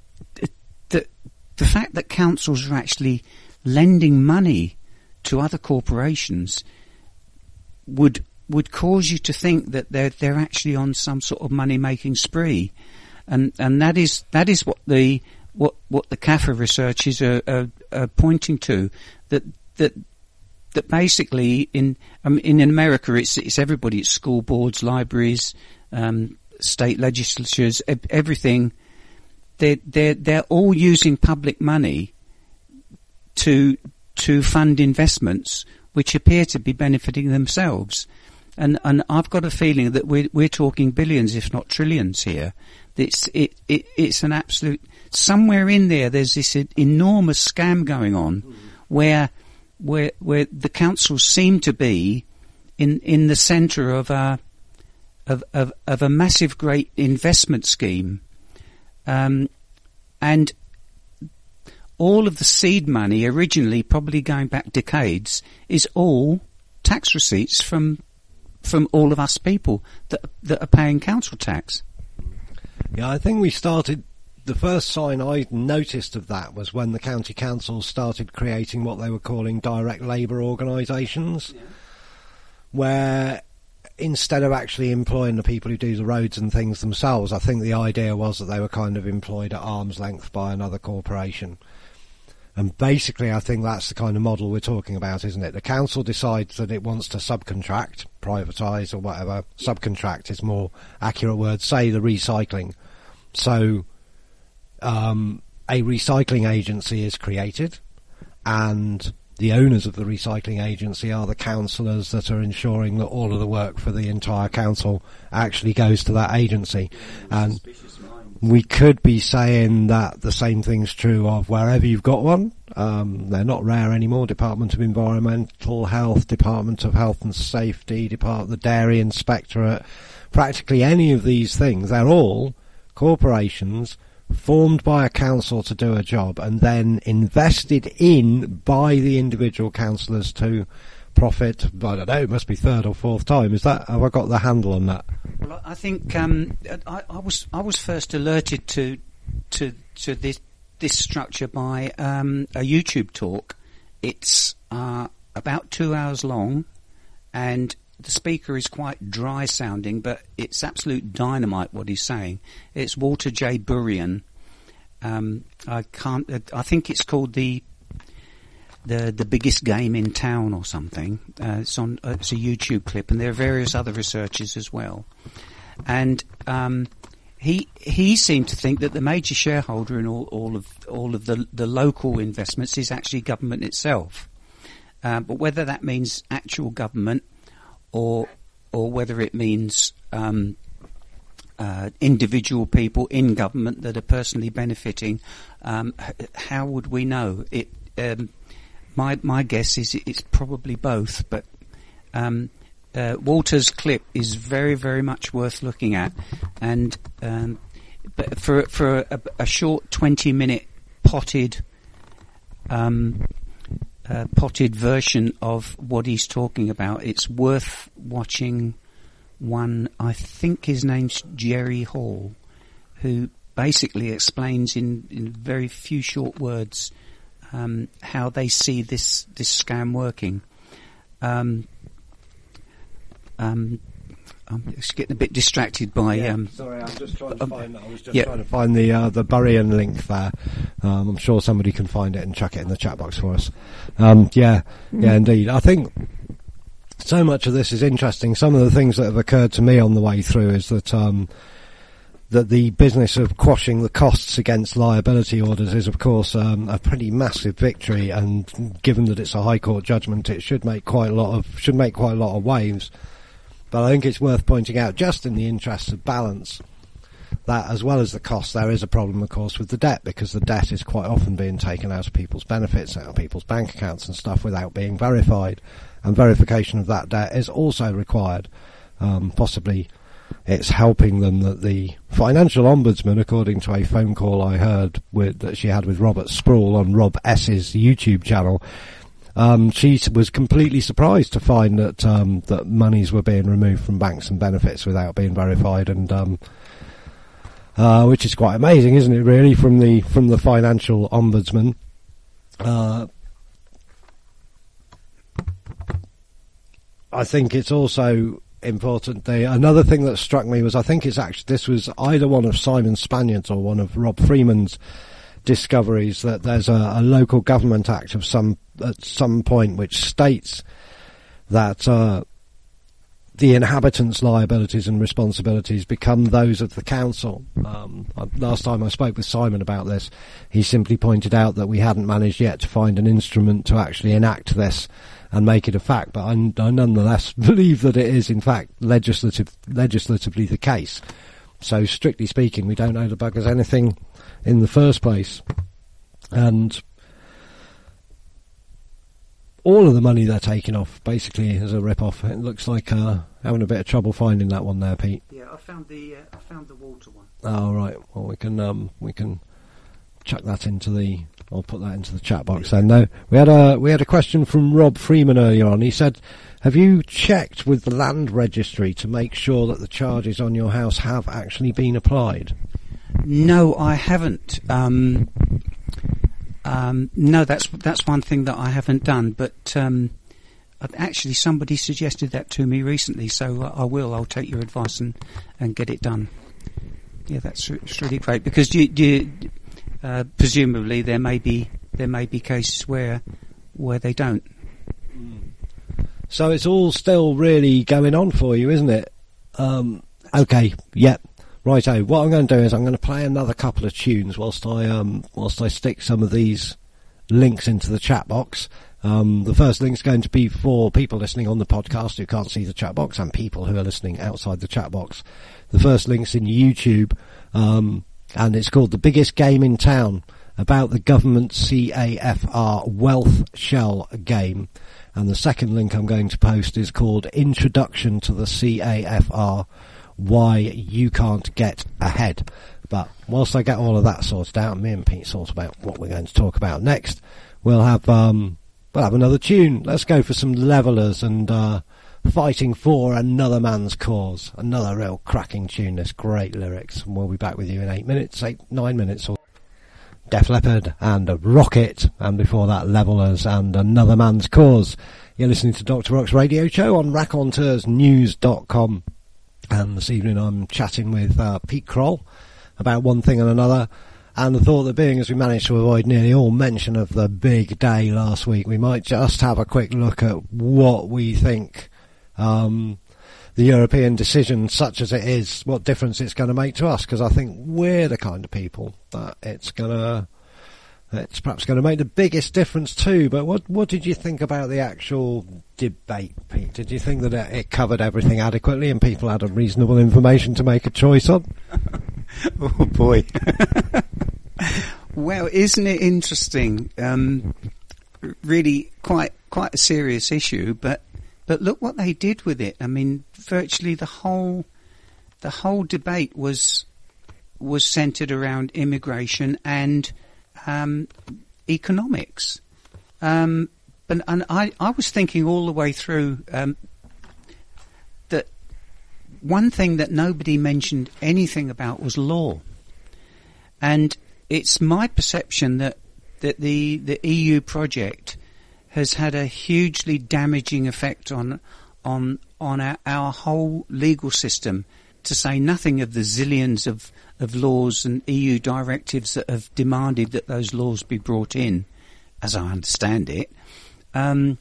the fact that councils are actually lending money to other corporations would cause you to think that they're actually on some sort of money making spree, and that is what the CAFA researchers are pointing to, that basically in America it's everybody, it's school boards, libraries, state legislatures, everything. They're all using public money to fund investments which appear to be benefiting themselves, and I've got a feeling that we're talking billions, if not trillions, here. It's an absolute, somewhere in there. There's this enormous scam going on, where the councils seem to be in the centre of a massive, great investment scheme. And all of the seed money, originally probably going back decades, is all tax receipts from all of us people that are paying council tax. Yeah, I think we started, the first sign I noticed of that was when the county councils started creating what they were calling direct labour organisations, where instead of actually employing the people who do the roads and things themselves, I think the idea was that they were kind of employed at arm's length by another corporation. And basically I think that's the kind of model we're talking about, isn't it? The council decides that it wants to subcontract, privatise or whatever. Subcontract is more accurate word, say the recycling. So a recycling agency is created, and the owners of the recycling agency are the councillors that are ensuring that all of the work for the entire council actually goes to that agency. And we could be saying that the same thing's true of wherever you've got one. They're not rare anymore. Department of Environmental Health, Department of Health and Safety, the Dairy Inspectorate, practically any of these things, they're all corporations formed by a council to do a job and then invested in by the individual councillors to profit. I don't know, it must be third or fourth time. Have I got the handle on that? Well, I think I was first alerted to this structure by a YouTube talk. It's about 2 hours long, and the speaker is quite dry sounding, but it's absolute dynamite what he's saying. It's Walter J. Burrian. I think it's called the biggest game in town or something. It's a YouTube clip, and there are various other researchers as well. And he seemed to think that the major shareholder in all of the local investments is actually government itself. But whether that means actual government or whether it means individual people in government that are personally benefiting, how would we know? My guess is it's probably both, but Walter's clip is very, very much worth looking at, and but for a short 20-minute potted potted version of what he's talking about. It's worth watching. One, I think his name's Jerry Hall, who basically explains in very few short words how they see this scam working. I'm just getting a bit distracted by. Sorry, I'm just trying to find. I was just trying to find the Burrian link there. I'm sure somebody can find it and chuck it in the chat box for us. Indeed. I think so much of this is interesting. Some of the things that have occurred to me on the way through is that that the business of quashing the costs against liability orders is, of course, a pretty massive victory. And given that it's a High Court judgment, it should make quite a lot of waves. But I think it's worth pointing out, just in the interests of balance, that as well as the cost, there is a problem, of course, with the debt, because the debt is quite often being taken out of people's benefits, out of people's bank accounts and stuff without being verified. And verification of that debt is also required. Possibly it's helping them that the Financial Ombudsman, according to a phone call I heard that she had with Robert Sproul on Rob S's YouTube channel, she was completely surprised to find that that monies were being removed from banks and benefits without being verified, and which is quite amazing, isn't it? Really, from the Financial Ombudsman. I think it's also important. Another thing that struck me was, I think this was either one of Simon Spaniard's or one of Rob Freeman's discoveries, that there's a local government act at some point which states that the inhabitants' liabilities and responsibilities become those of the council. Last time I spoke with Simon about this, he simply pointed out that we hadn't managed yet to find an instrument to actually enact this and make it a fact, but I nonetheless believe that it is in fact legislatively the case. So strictly speaking, we don't owe the buggers anything in the first place, and all of the money they're taking off basically is a rip-off. It looks like having a bit of trouble finding that one there, Pete. Yeah, I found the water one. Oh, right. Well, we can chuck that into I'll put that into the chat box then. No, we had a question from Rob Freeman earlier on. He said, have you checked with the land registry to make sure that the charges on your house have actually been applied? No, I haven't. No, that's one thing that I haven't done. But actually, somebody suggested that to me recently, so I'll take your advice and get it done. Yeah, it's really great, because presumably there may be cases where they don't. So it's all still really going on for you, isn't it? Okay, yep. Righto, what I'm going to do is I'm going to play another couple of tunes whilst I stick some of these links into the chat box. The first link's going to be for people listening on the podcast who can't see the chat box, and people who are listening outside the chat box. The first link's in YouTube, and it's called The Biggest Game in Town, about the government CAFR wealth shell game. And the second link I'm going to post is called Introduction to the CAFR, Why You Can't Get Ahead. But whilst I get all of that sorted out, me and Pete sort about what we're going to talk about next, we'll have another tune. Let's go for some Levellers and Fighting for Another Man's Cause. Another real cracking tune, this great lyrics. And we'll be back with you in 9 minutes or Def Leppard and Rocket, and before that Levellers and Another Man's Cause. You're listening to Dr. Rock's radio show on RaconteursNews.com, and this evening I'm chatting with Pete Kroll about one thing and another, and the thought that being as we managed to avoid nearly all mention of the big day last week, we might just have a quick look at what we think the European decision, such as it is, what difference it's going to make to us, because I think we're the kind of people that it's perhaps going to make the biggest difference too. But what did you think about the actual debate, Pete? Did you think that it covered everything adequately and people had a reasonable information to make a choice on? Oh boy. Well, isn't it interesting? Really quite a serious issue, but look what they did with it. I mean, virtually the whole debate was centered around immigration and economics. But and I was thinking all the way through that one thing that nobody mentioned anything about was law. And it's my perception that the EU project has had a hugely damaging effect on our whole legal system, to say nothing of the zillions of laws and EU directives that have demanded that those laws be brought in, as I understand it. And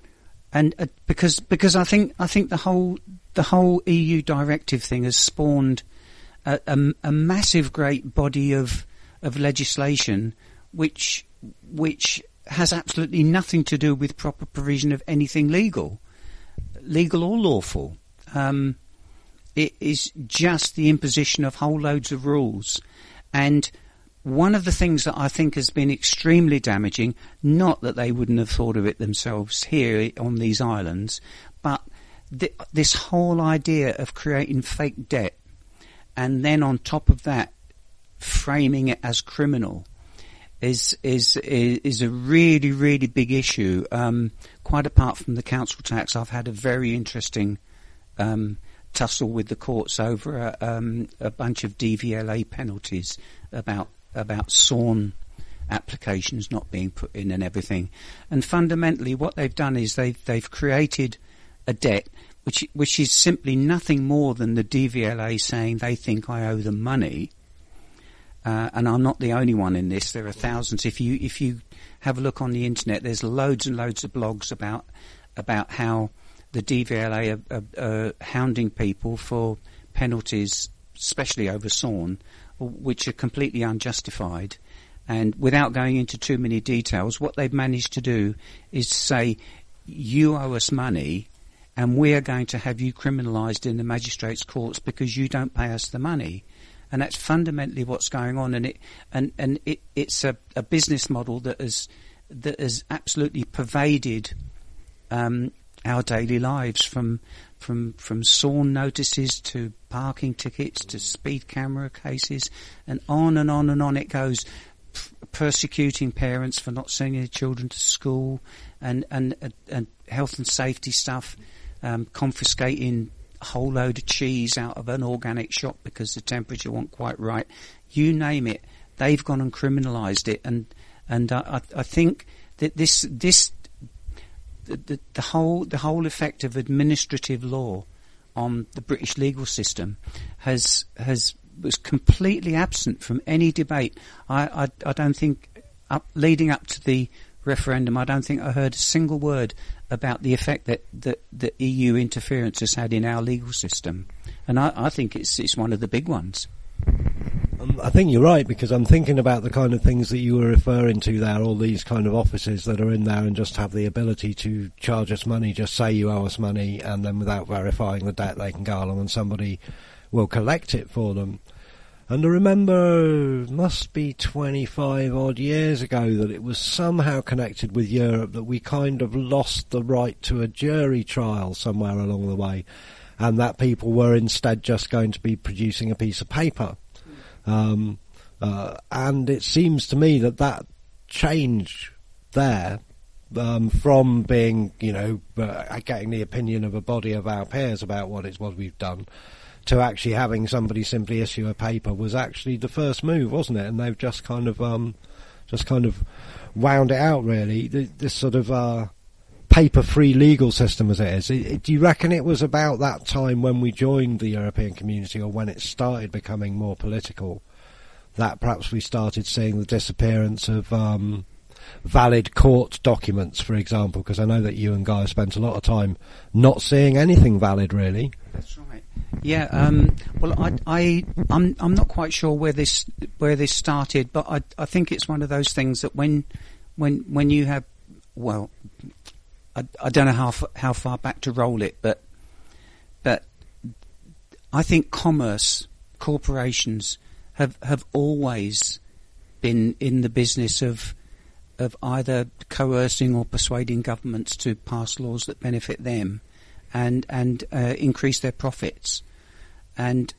because I think the whole EU directive thing has spawned a massive great body of legislation which has absolutely nothing to do with proper provision of anything legal or lawful. It is just the imposition of whole loads of rules. And one of the things that I think has been extremely damaging, not that they wouldn't have thought of it themselves here on these islands, but this whole idea of creating fake debt and then on top of that framing it as criminal is a really, really big issue. Quite apart from the council tax, I've had a very interesting tussle with the courts over a bunch of DVLA penalties about SORN applications not being put in and everything. And fundamentally what they've done is they've created a debt which is simply nothing more than the DVLA saying they think I owe them money. And I'm not the only one in this. There are thousands. If you have a look on the internet, there's loads and loads of blogs about how the DVLA are hounding people for penalties, especially over SORN, which are completely unjustified. And without going into too many details, what they've managed to do is to say, you owe us money and we're going to have you criminalised in the magistrates' courts because you don't pay us the money. And that's fundamentally what's going on. And it's a business model that has absolutely pervaded our daily lives, from SORN notices to parking tickets to speed camera cases, and on and on and on it goes. Persecuting parents for not sending their children to school, and health and safety stuff, confiscating a whole load of cheese out of an organic shop because the temperature wasn't quite right. You name it, they've gone and criminalised it, and I think that the whole effect of administrative law on the British legal system was completely absent from any debate. I don't think, leading up to the referendum, I don't think I heard a single word about the effect that the EU interference has had in our legal system, and I think it's one of the big ones. I think you're right, because I'm thinking about the kind of things that you were referring to there, all these kind of offices that are in there and just have the ability to charge us money, just say you owe us money, and then without verifying the debt they can go along and somebody will collect it for them. And I remember, must be 25 odd years ago, that it was somehow connected with Europe that we kind of lost the right to a jury trial somewhere along the way, and that people were instead just going to be producing a piece of paper. And it seems to me that change there, from being, getting the opinion of a body of our peers about what we've done, to actually having somebody simply issue a paper, was actually the first move, wasn't it? And they've just kind of wound it out, really. This sort of paper-free legal system as it is. Do you reckon it was about that time when we joined the European community, or when it started becoming more political, that perhaps we started seeing the disappearance of valid court documents, for example? Because I know that you and Guy have spent a lot of time not seeing anything valid, really. That's right. Yeah. Well, I'm not quite sure where this started, but I think it's one of those things that when you have, well, I don't know how far back to roll it, but I think corporations have always been in the business of either coercing or persuading governments to pass laws that benefit them and increase their profits. And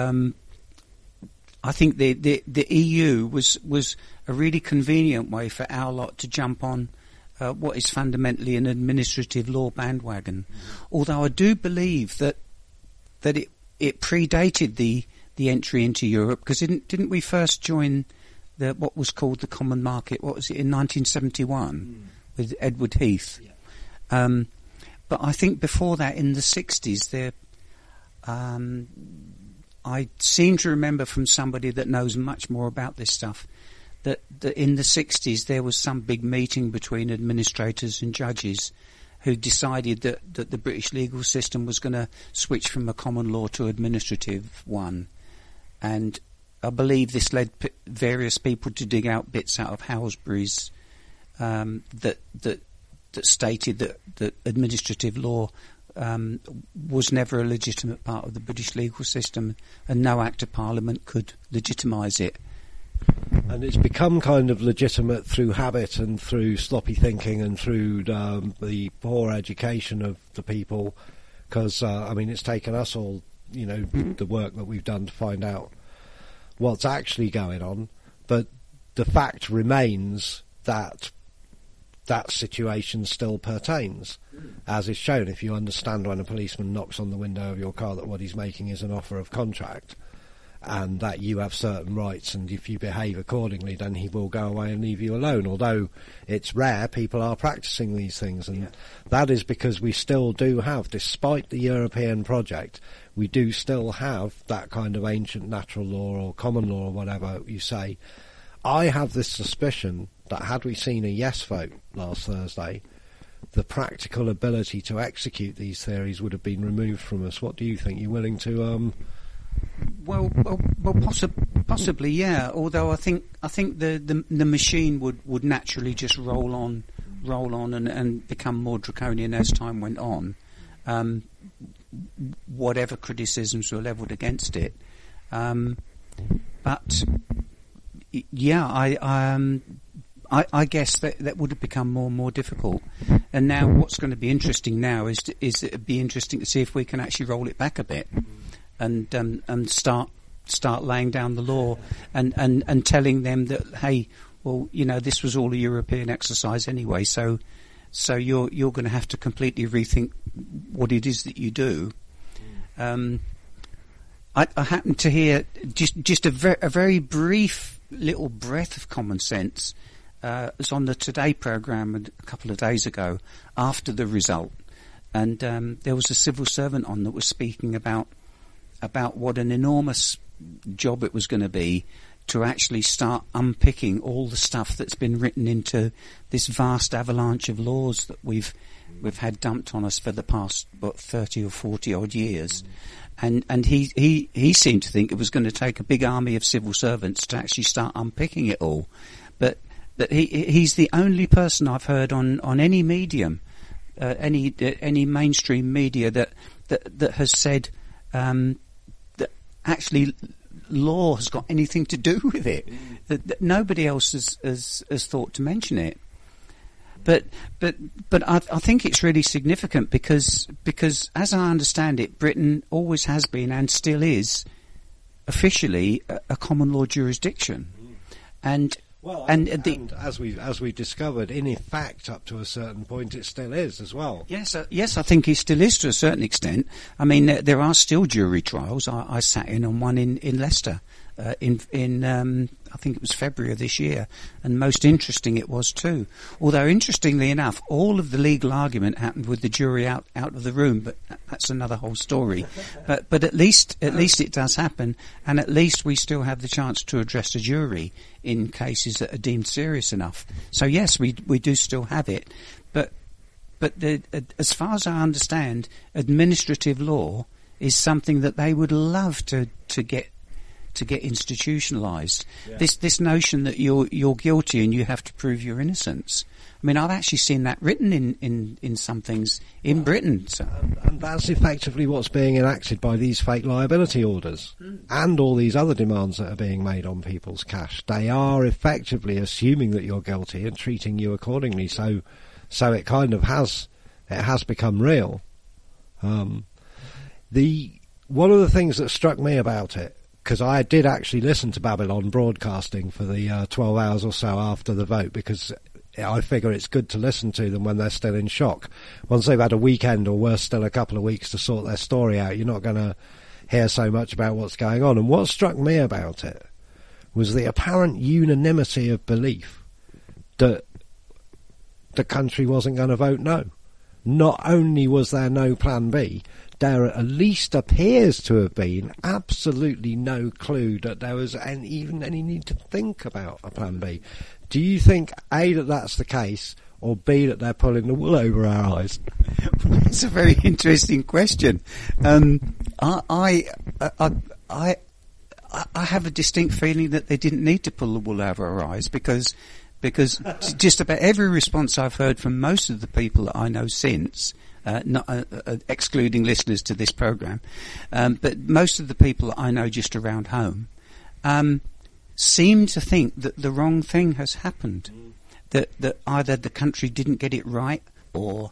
I think the EU was a really convenient way for our lot to jump on what is fundamentally an administrative law bandwagon. Although I do believe that it predated the entry into Europe, because didn't we first join what was called the Common Market? What was it, in 1971 with Edward Heath? Yeah. But I think before that, in the 60s, I seem to remember from somebody that knows much more about this stuff that in the 60s there was some big meeting between administrators and judges who decided that the British legal system was going to switch from a common law to administrative one. And I believe this led various people to dig out bits out of Halsbury's that stated that administrative law was never a legitimate part of the British legal system, and no Act of Parliament could legitimise it. And it's become kind of legitimate through habit and through sloppy thinking and through the poor education of the people, because it's taken us all, the work that we've done to find out what's actually going on, but the fact remains that situation still pertains, as is shown if you understand when a policeman knocks on the window of your car that what he's making is an offer of contract, and that you have certain rights, and if you behave accordingly then he will go away and leave you alone. Although it's rare, people are practicing these things, and that is because we still do have, despite the European project, we do still have that kind of ancient natural law or common law or whatever you say. I have this suspicion that had we seen a yes vote last Thursday, the practical ability to execute these theories would have been removed from us. What do you think? You willing to Well, possibly, yeah. Although I think the machine would naturally just roll on and become more draconian as time went on. Whatever criticisms were levelled against it, but yeah, I guess that would have become more and more difficult. And now, what's going to be interesting now is it'd be interesting to see if we can actually roll it back a bit and start laying down the law and telling them that, hey, well, this was all a European exercise anyway, so you're going to have to completely rethink what it is that you do. I happened to hear just a very brief little breath of common sense. It was on the Today programme a couple of days ago after the result, and there was a civil servant on that was speaking about what an enormous job it was going to be to actually start unpicking all the stuff that's been written into this vast avalanche of laws that we've had dumped on us for the past 30 or 40 odd years. And he seemed to think it was going to take a big army of civil servants to actually start unpicking it all. But he's the only person I've heard on any medium, any mainstream media that has said that actually law has got anything to do with it. That nobody else has thought to mention it. But I think it's really significant because as I understand it, Britain always has been and still is officially a common law jurisdiction, and as we discovered, in fact, up to a certain point, it still is as well. Yes, I think it still is to a certain extent. I mean, there are still jury trials. I sat in on one in Leicester. I think it was February of this year, and most interesting it was too. Although interestingly enough, all of the legal argument happened with the jury out of the room, but that's another whole story. But at least it does happen, and at least we still have the chance to address a jury in cases that are deemed serious enough. So yes, we do still have it, but as far as I understand, administrative law is something that they would love to get institutionalised. Yeah. This notion that you're guilty and you have to prove your innocence. I mean, I've actually seen that written in some things in Britain. So. And that's effectively what's being enacted by these fake liability orders and all these other demands that are being made on people's cash. They are effectively assuming that you're guilty and treating you accordingly. So it kind of has become real. One of the things that struck me about it, because I did actually listen to Babylon Broadcasting for the 12 hours or so after the vote, because I figure it's good to listen to them when they're still in shock. Once they've had a weekend, or worse still, a couple of weeks to sort their story out, you're not going to hear so much about what's going on. And what struck me about it was the apparent unanimity of belief that the country wasn't going to vote no. Not only was there no plan B, there at least appears to have been absolutely no clue that there was even any need to think about a plan B. Do you think, A, that that's the case, or B, that they're pulling the wool over our eyes? It's a very interesting question. I have a distinct feeling that they didn't need to pull the wool over our eyes because just about every response I've heard from most of the people that I know since, not excluding listeners to this program, but most of the people that I know just around home, seem to think that the wrong thing has happened, that either the country didn't get it right, or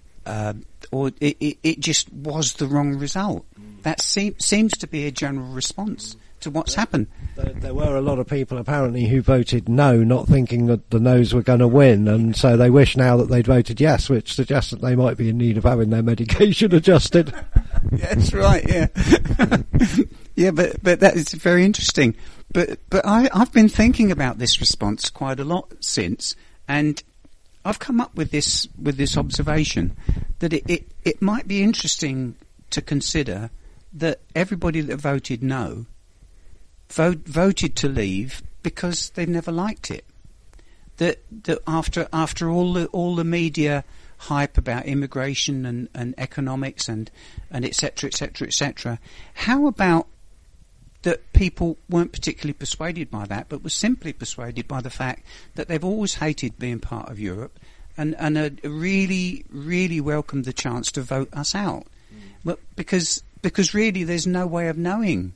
it just was the wrong result. That seems to be a general response to what's happened. There were a lot of people apparently who voted no, not thinking that the no's were going to win, and so they wish now that they'd voted yes, which suggests that they might be in need of having their medication adjusted. That's right, yeah. Yeah, but that is very interesting. But I've been thinking about this response quite a lot since, and I've come up with this observation that it might be interesting to consider that everybody that voted no voted to leave because they never liked it. That after all the media hype about immigration and economics and et cetera, how about that people weren't particularly persuaded by that, but were simply persuaded by the fact that they've always hated being part of Europe and really, really welcomed the chance to vote us out. But because really there's no way of knowing,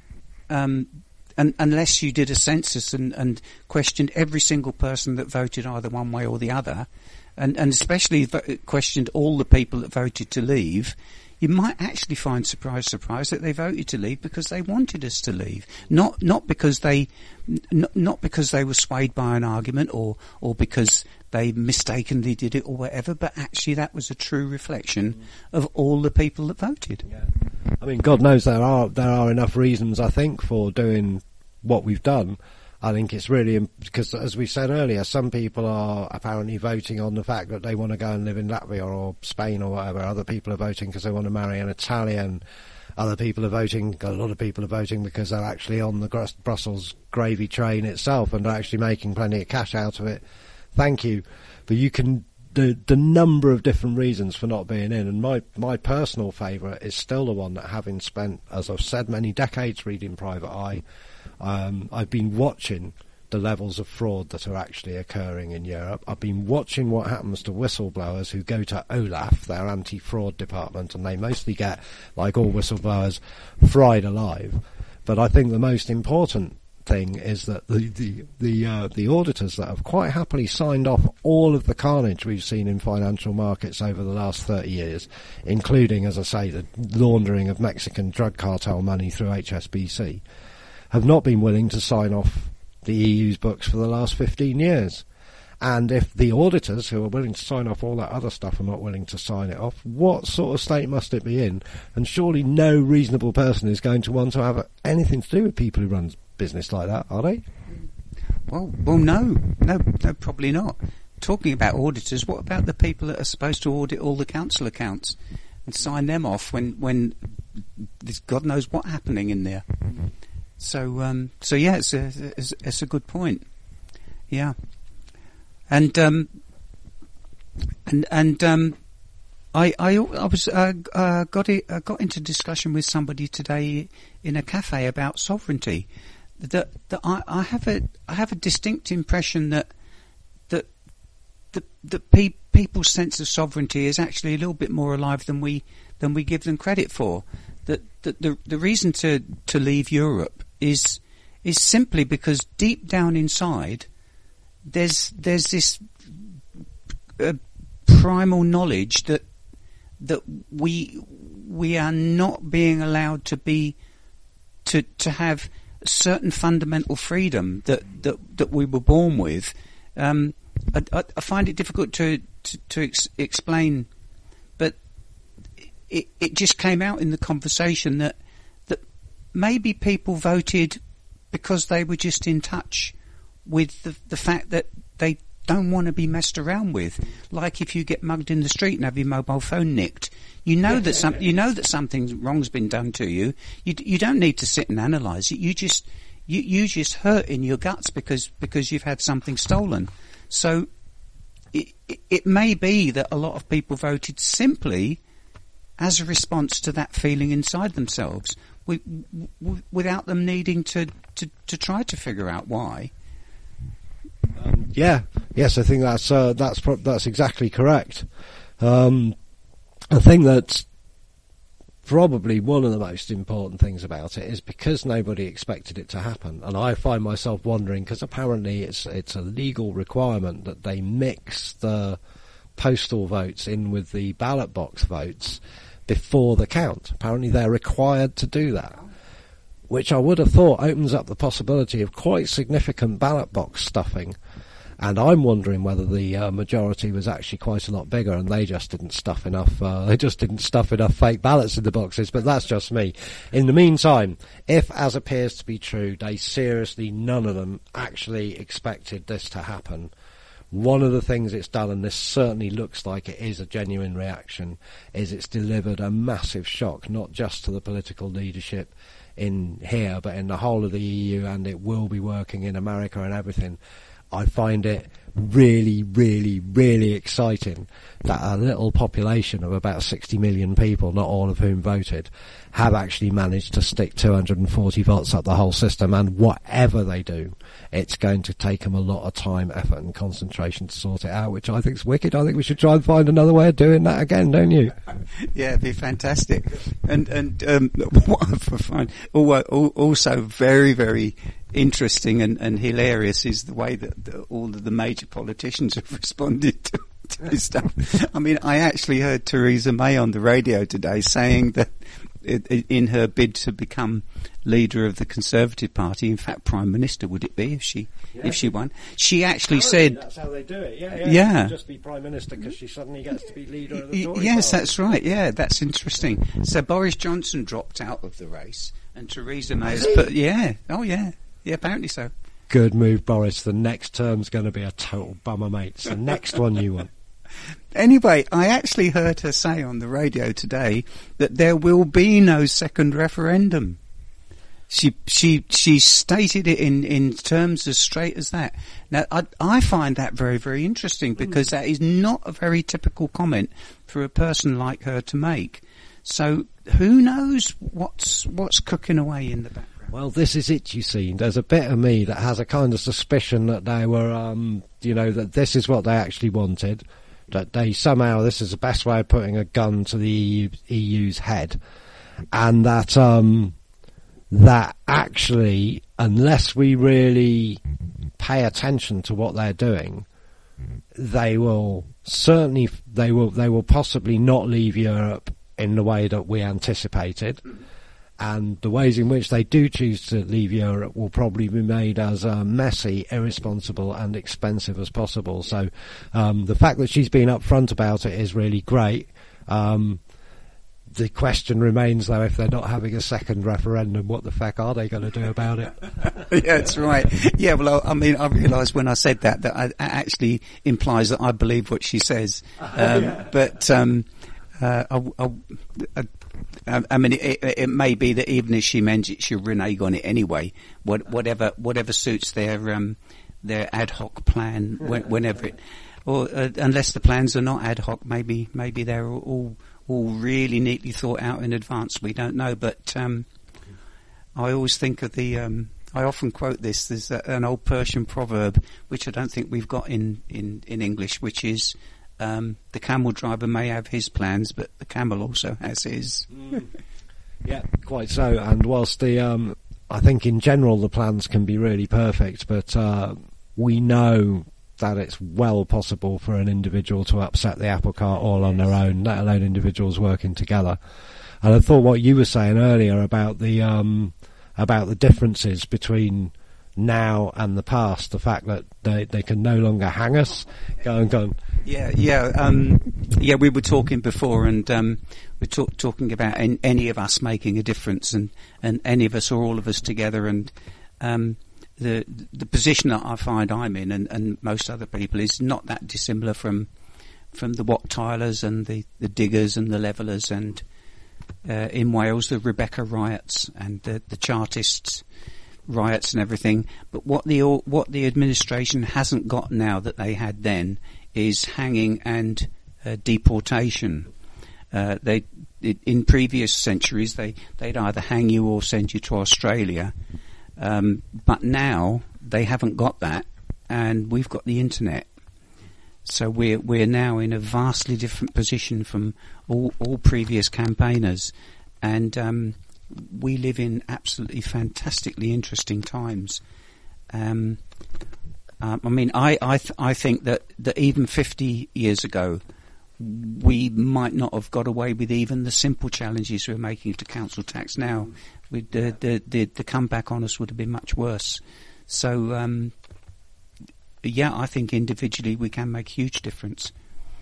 unless you did a census and questioned every single person that voted either one way or the other, and especially questioned all the people that voted to leave, you might actually find, surprise, that they voted to leave because they wanted us to leave, not because they were swayed by an argument or because they mistakenly did it or whatever, but actually that was a true reflection of all the people that voted. Yeah. I mean, God knows there are enough reasons, I think, for doing what we've done. I think it's really because, as we said earlier, some people are apparently voting on the fact that they want to go and live in Latvia or Spain or whatever. Other people are voting because they want to marry an Italian. A lot of people are voting because they're actually on the Brussels gravy train itself and are actually making plenty of cash out of it. Thank you. But you can, the number of different reasons for not being in, and my personal favourite is still the one that, having spent, as I've said, many decades reading Private Eye, I've been watching the levels of fraud that are actually occurring in Europe. I've been watching what happens to whistleblowers who go to OLAF, their anti-fraud department, and they mostly get, like all whistleblowers, fried alive. But I think the most important thing is that the auditors that have quite happily signed off all of the carnage we've seen in financial markets over the last 30 years, including, as I say, the laundering of Mexican drug cartel money through HSBC, have not been willing to sign off the EU's books for the last 15 years. And if the auditors, who are willing to sign off all that other stuff, are not willing to sign it off, what sort of state must it be in? And surely no reasonable person is going to want to have anything to do with people who run business like that, are they? Well, no, probably not. Talking about auditors, what about the people that are supposed to audit all the council accounts and sign them off when there's God knows what happening in there? So yeah, it's a good point. Yeah, and I was got into discussion with somebody today in a cafe about sovereignty. That I have a distinct impression that people's sense of sovereignty is actually a little bit more alive than we give them credit for. That the reason to leave Europe is simply because deep down inside there's this primal knowledge that we are not being allowed to have certain fundamental freedom that we were born with, I find it difficult to explain, but it just came out in the conversation that maybe people voted because they were just in touch with the fact that they don't want to be messed around with. Like if you get mugged in the street and have your mobile phone nicked, you know that something wrong's been done to you. You don't need to sit and analyse it. You just hurt in your guts because you've had something stolen. So it may be that a lot of people voted simply as a response to that feeling inside themselves, without them needing to try to figure out why. Yes, I think that's exactly correct. I think that's probably one of the most important things about it is because nobody expected it to happen, and I find myself wondering because apparently it's a legal requirement that they mix the postal votes in with the ballot box votes before the count. Apparently they're required to do that, which I would have thought opens up the possibility of quite significant ballot box stuffing. And I'm wondering whether the majority was actually quite a lot bigger, and they just didn't stuff enough. They just didn't stuff enough fake ballots in the boxes. But that's just me. In the meantime, if, as appears to be true, they seriously, none of them actually expected this to happen. One of the things it's done, and this certainly looks like it is a genuine reaction, is it's delivered a massive shock, not just to the political leadership in here, but in the whole of the EU, and it will be working in America and everything. I find it really, really, really exciting that a little population of about 60 million people, not all of whom voted, have actually managed to stick 240 votes up the whole system, and whatever they do, it's going to take them a lot of time, effort and concentration to sort it out, which I think is wicked. I think we should try and find another way of doing that again, don't you? Yeah, it'd be fantastic. And what I find also very, very interesting and hilarious is the way that all of the major politicians have responded to this stuff. I mean, I actually heard Theresa May on the radio today saying that in her bid to become leader of the Conservative Party, in fact Prime Minister would it be if she won, she actually said that's how they do it. Yeah. Just be Prime Minister because she suddenly gets to be leader of the Tory Yes, party. that's right. Yeah, that's interesting. So Boris Johnson dropped out of the race and Theresa May has put apparently so. Good move, Boris. The next term's going to be a total bummer, mate. It's the next one you want. Anyway, I actually heard her say on the radio today that there will be no second referendum. She stated it in terms as straight as that. Now, I find that very, very interesting because that is not a very typical comment for a person like her to make. So who knows what's cooking away in the background? Well, this is it, you see. There's a bit of me that has a kind of suspicion that they were, that this is what they actually wanted. That they somehow, this is the best way of putting a gun to the EU's head. And that, that actually, unless we really pay attention to what they're doing, they will possibly not leave Europe in the way that we anticipated. And the ways in which they do choose to leave Europe will probably be made as messy, irresponsible and expensive as possible. So the fact that she's been upfront about it is really great. The question remains, though, if they're not having a second referendum, what the fuck are they going to do about it? Yeah, that's right. Yeah, well, I mean, I realised when I said that it actually implies that I believe what she says. But I mean, it may be that even if she meant it, she'll renege on it anyway. Whatever suits their ad hoc plan, whenever it, or unless the plans are not ad hoc, maybe they're all really neatly thought out in advance. We don't know, but I always think of I often quote this. There's an old Persian proverb which I don't think we've got in English, which is, the camel driver may have his plans, but the camel also has his. Yeah, quite so. And whilst I think in general the plans can be really perfect, but we know that it's well possible for an individual to upset the apple cart all on their own, let alone individuals working together. And I thought what you were saying earlier about the differences between now and the past. The fact that they can no longer hang us. Go on. Yeah. We were talking before, and we're talking about any of us making a difference, and any of us or all of us together, and the position that I find I'm in, and most other people, is not that dissimilar from the Wat Tylers and the Diggers and the Levellers, and in Wales the Rebecca riots and the Chartists riots and everything. But what the administration hasn't got now that they had then is hanging and deportation. In previous centuries they'd either hang you or send you to Australia, but now they haven't got that, and we've got the internet. So we're now in a vastly different position from all previous campaigners, and we live in absolutely fantastically interesting times. I mean, I think that even 50 years ago, we might not have got away with even the simple challenges we're making to council tax now. With the comeback on us would have been much worse. So, yeah, I think individually we can make a huge difference.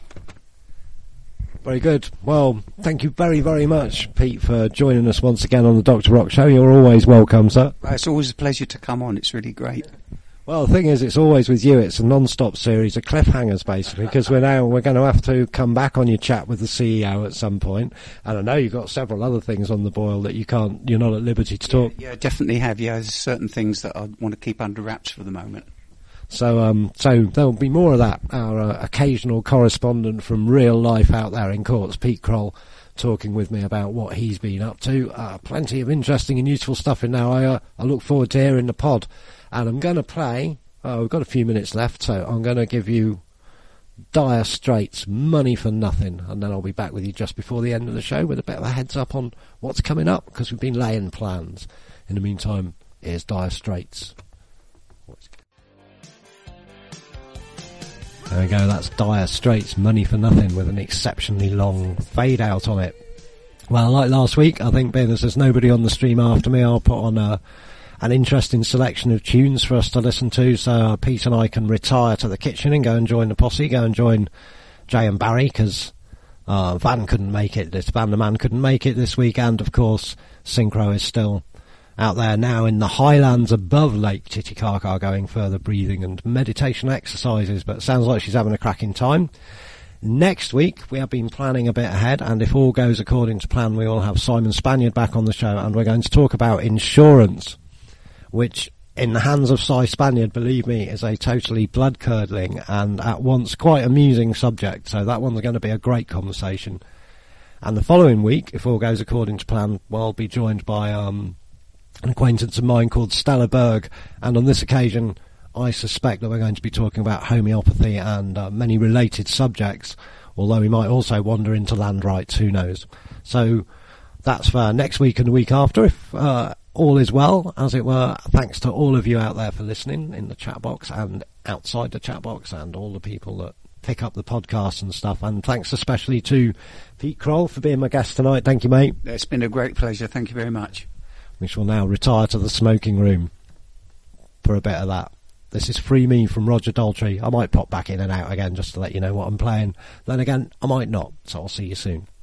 Very good. Well, thank you very, very much, Pete, for joining us once again on the Dr. Rock Show. You're always welcome, sir. It's always a pleasure to come on. It's really great. Well, the thing is, it's always with you. It's a non-stop series of cliffhangers, basically, because we're going to have to come back on your chat with the CEO at some point. And I know you've got several other things on the boil that you're not at liberty to talk. Yeah, definitely have. Yeah, there's certain things that I want to keep under wraps for the moment. So there'll be more of that. Our occasional correspondent from real life out there in courts, Pete Kroll, talking with me about what he's been up to. Plenty of interesting and useful stuff in there. I look forward to hearing the pod. And I'm going to play, we've got a few minutes left, so I'm going to give you Dire Straits, Money for Nothing, and then I'll be back with you just before the end of the show with a bit of a heads up on what's coming up, because we've been laying plans. In the meantime, here's Dire Straits. There we go, that's Dire Straits, Money for Nothing, with an exceptionally long fade out on it. Well, like last week, I think, being as there's nobody on the stream after me, I'll put on an interesting selection of tunes for us to listen to, so Pete and I can retire to the kitchen and go and join the posse, go and join Jay and Barry, because Van couldn't make it, Van the Man couldn't make it this week, and of course Synchro is still out there now in the highlands above Lake Titicaca, going further breathing and meditation exercises, but it sounds like she's having a cracking time. Next week, we have been planning a bit ahead, and if all goes according to plan, we will have Simon Spaniard back on the show, and we're going to talk about insurance, which, in the hands of Si Spaniard, believe me, is a totally blood-curdling and at once quite amusing subject. So that one's going to be a great conversation. And the following week, if all goes according to plan, well, I'll be joined by an acquaintance of mine called Stella Berg. And on this occasion, I suspect that we're going to be talking about homeopathy and many related subjects, although we might also wander into land rights, who knows. So that's for next week and the week after, if all is well, as it were. Thanks to all of you out there for listening in the chat box and outside the chat box, and all the people that pick up the podcast and stuff. And thanks especially to Pete Kroll for being my guest tonight. Thank you, mate. It's been a great pleasure. Thank you very much. We shall now retire to the smoking room for a bit of that. This is Free Me from Roger Daltrey. I might pop back in and out again just to let you know what I'm playing. Then again, I might not. So I'll see you soon.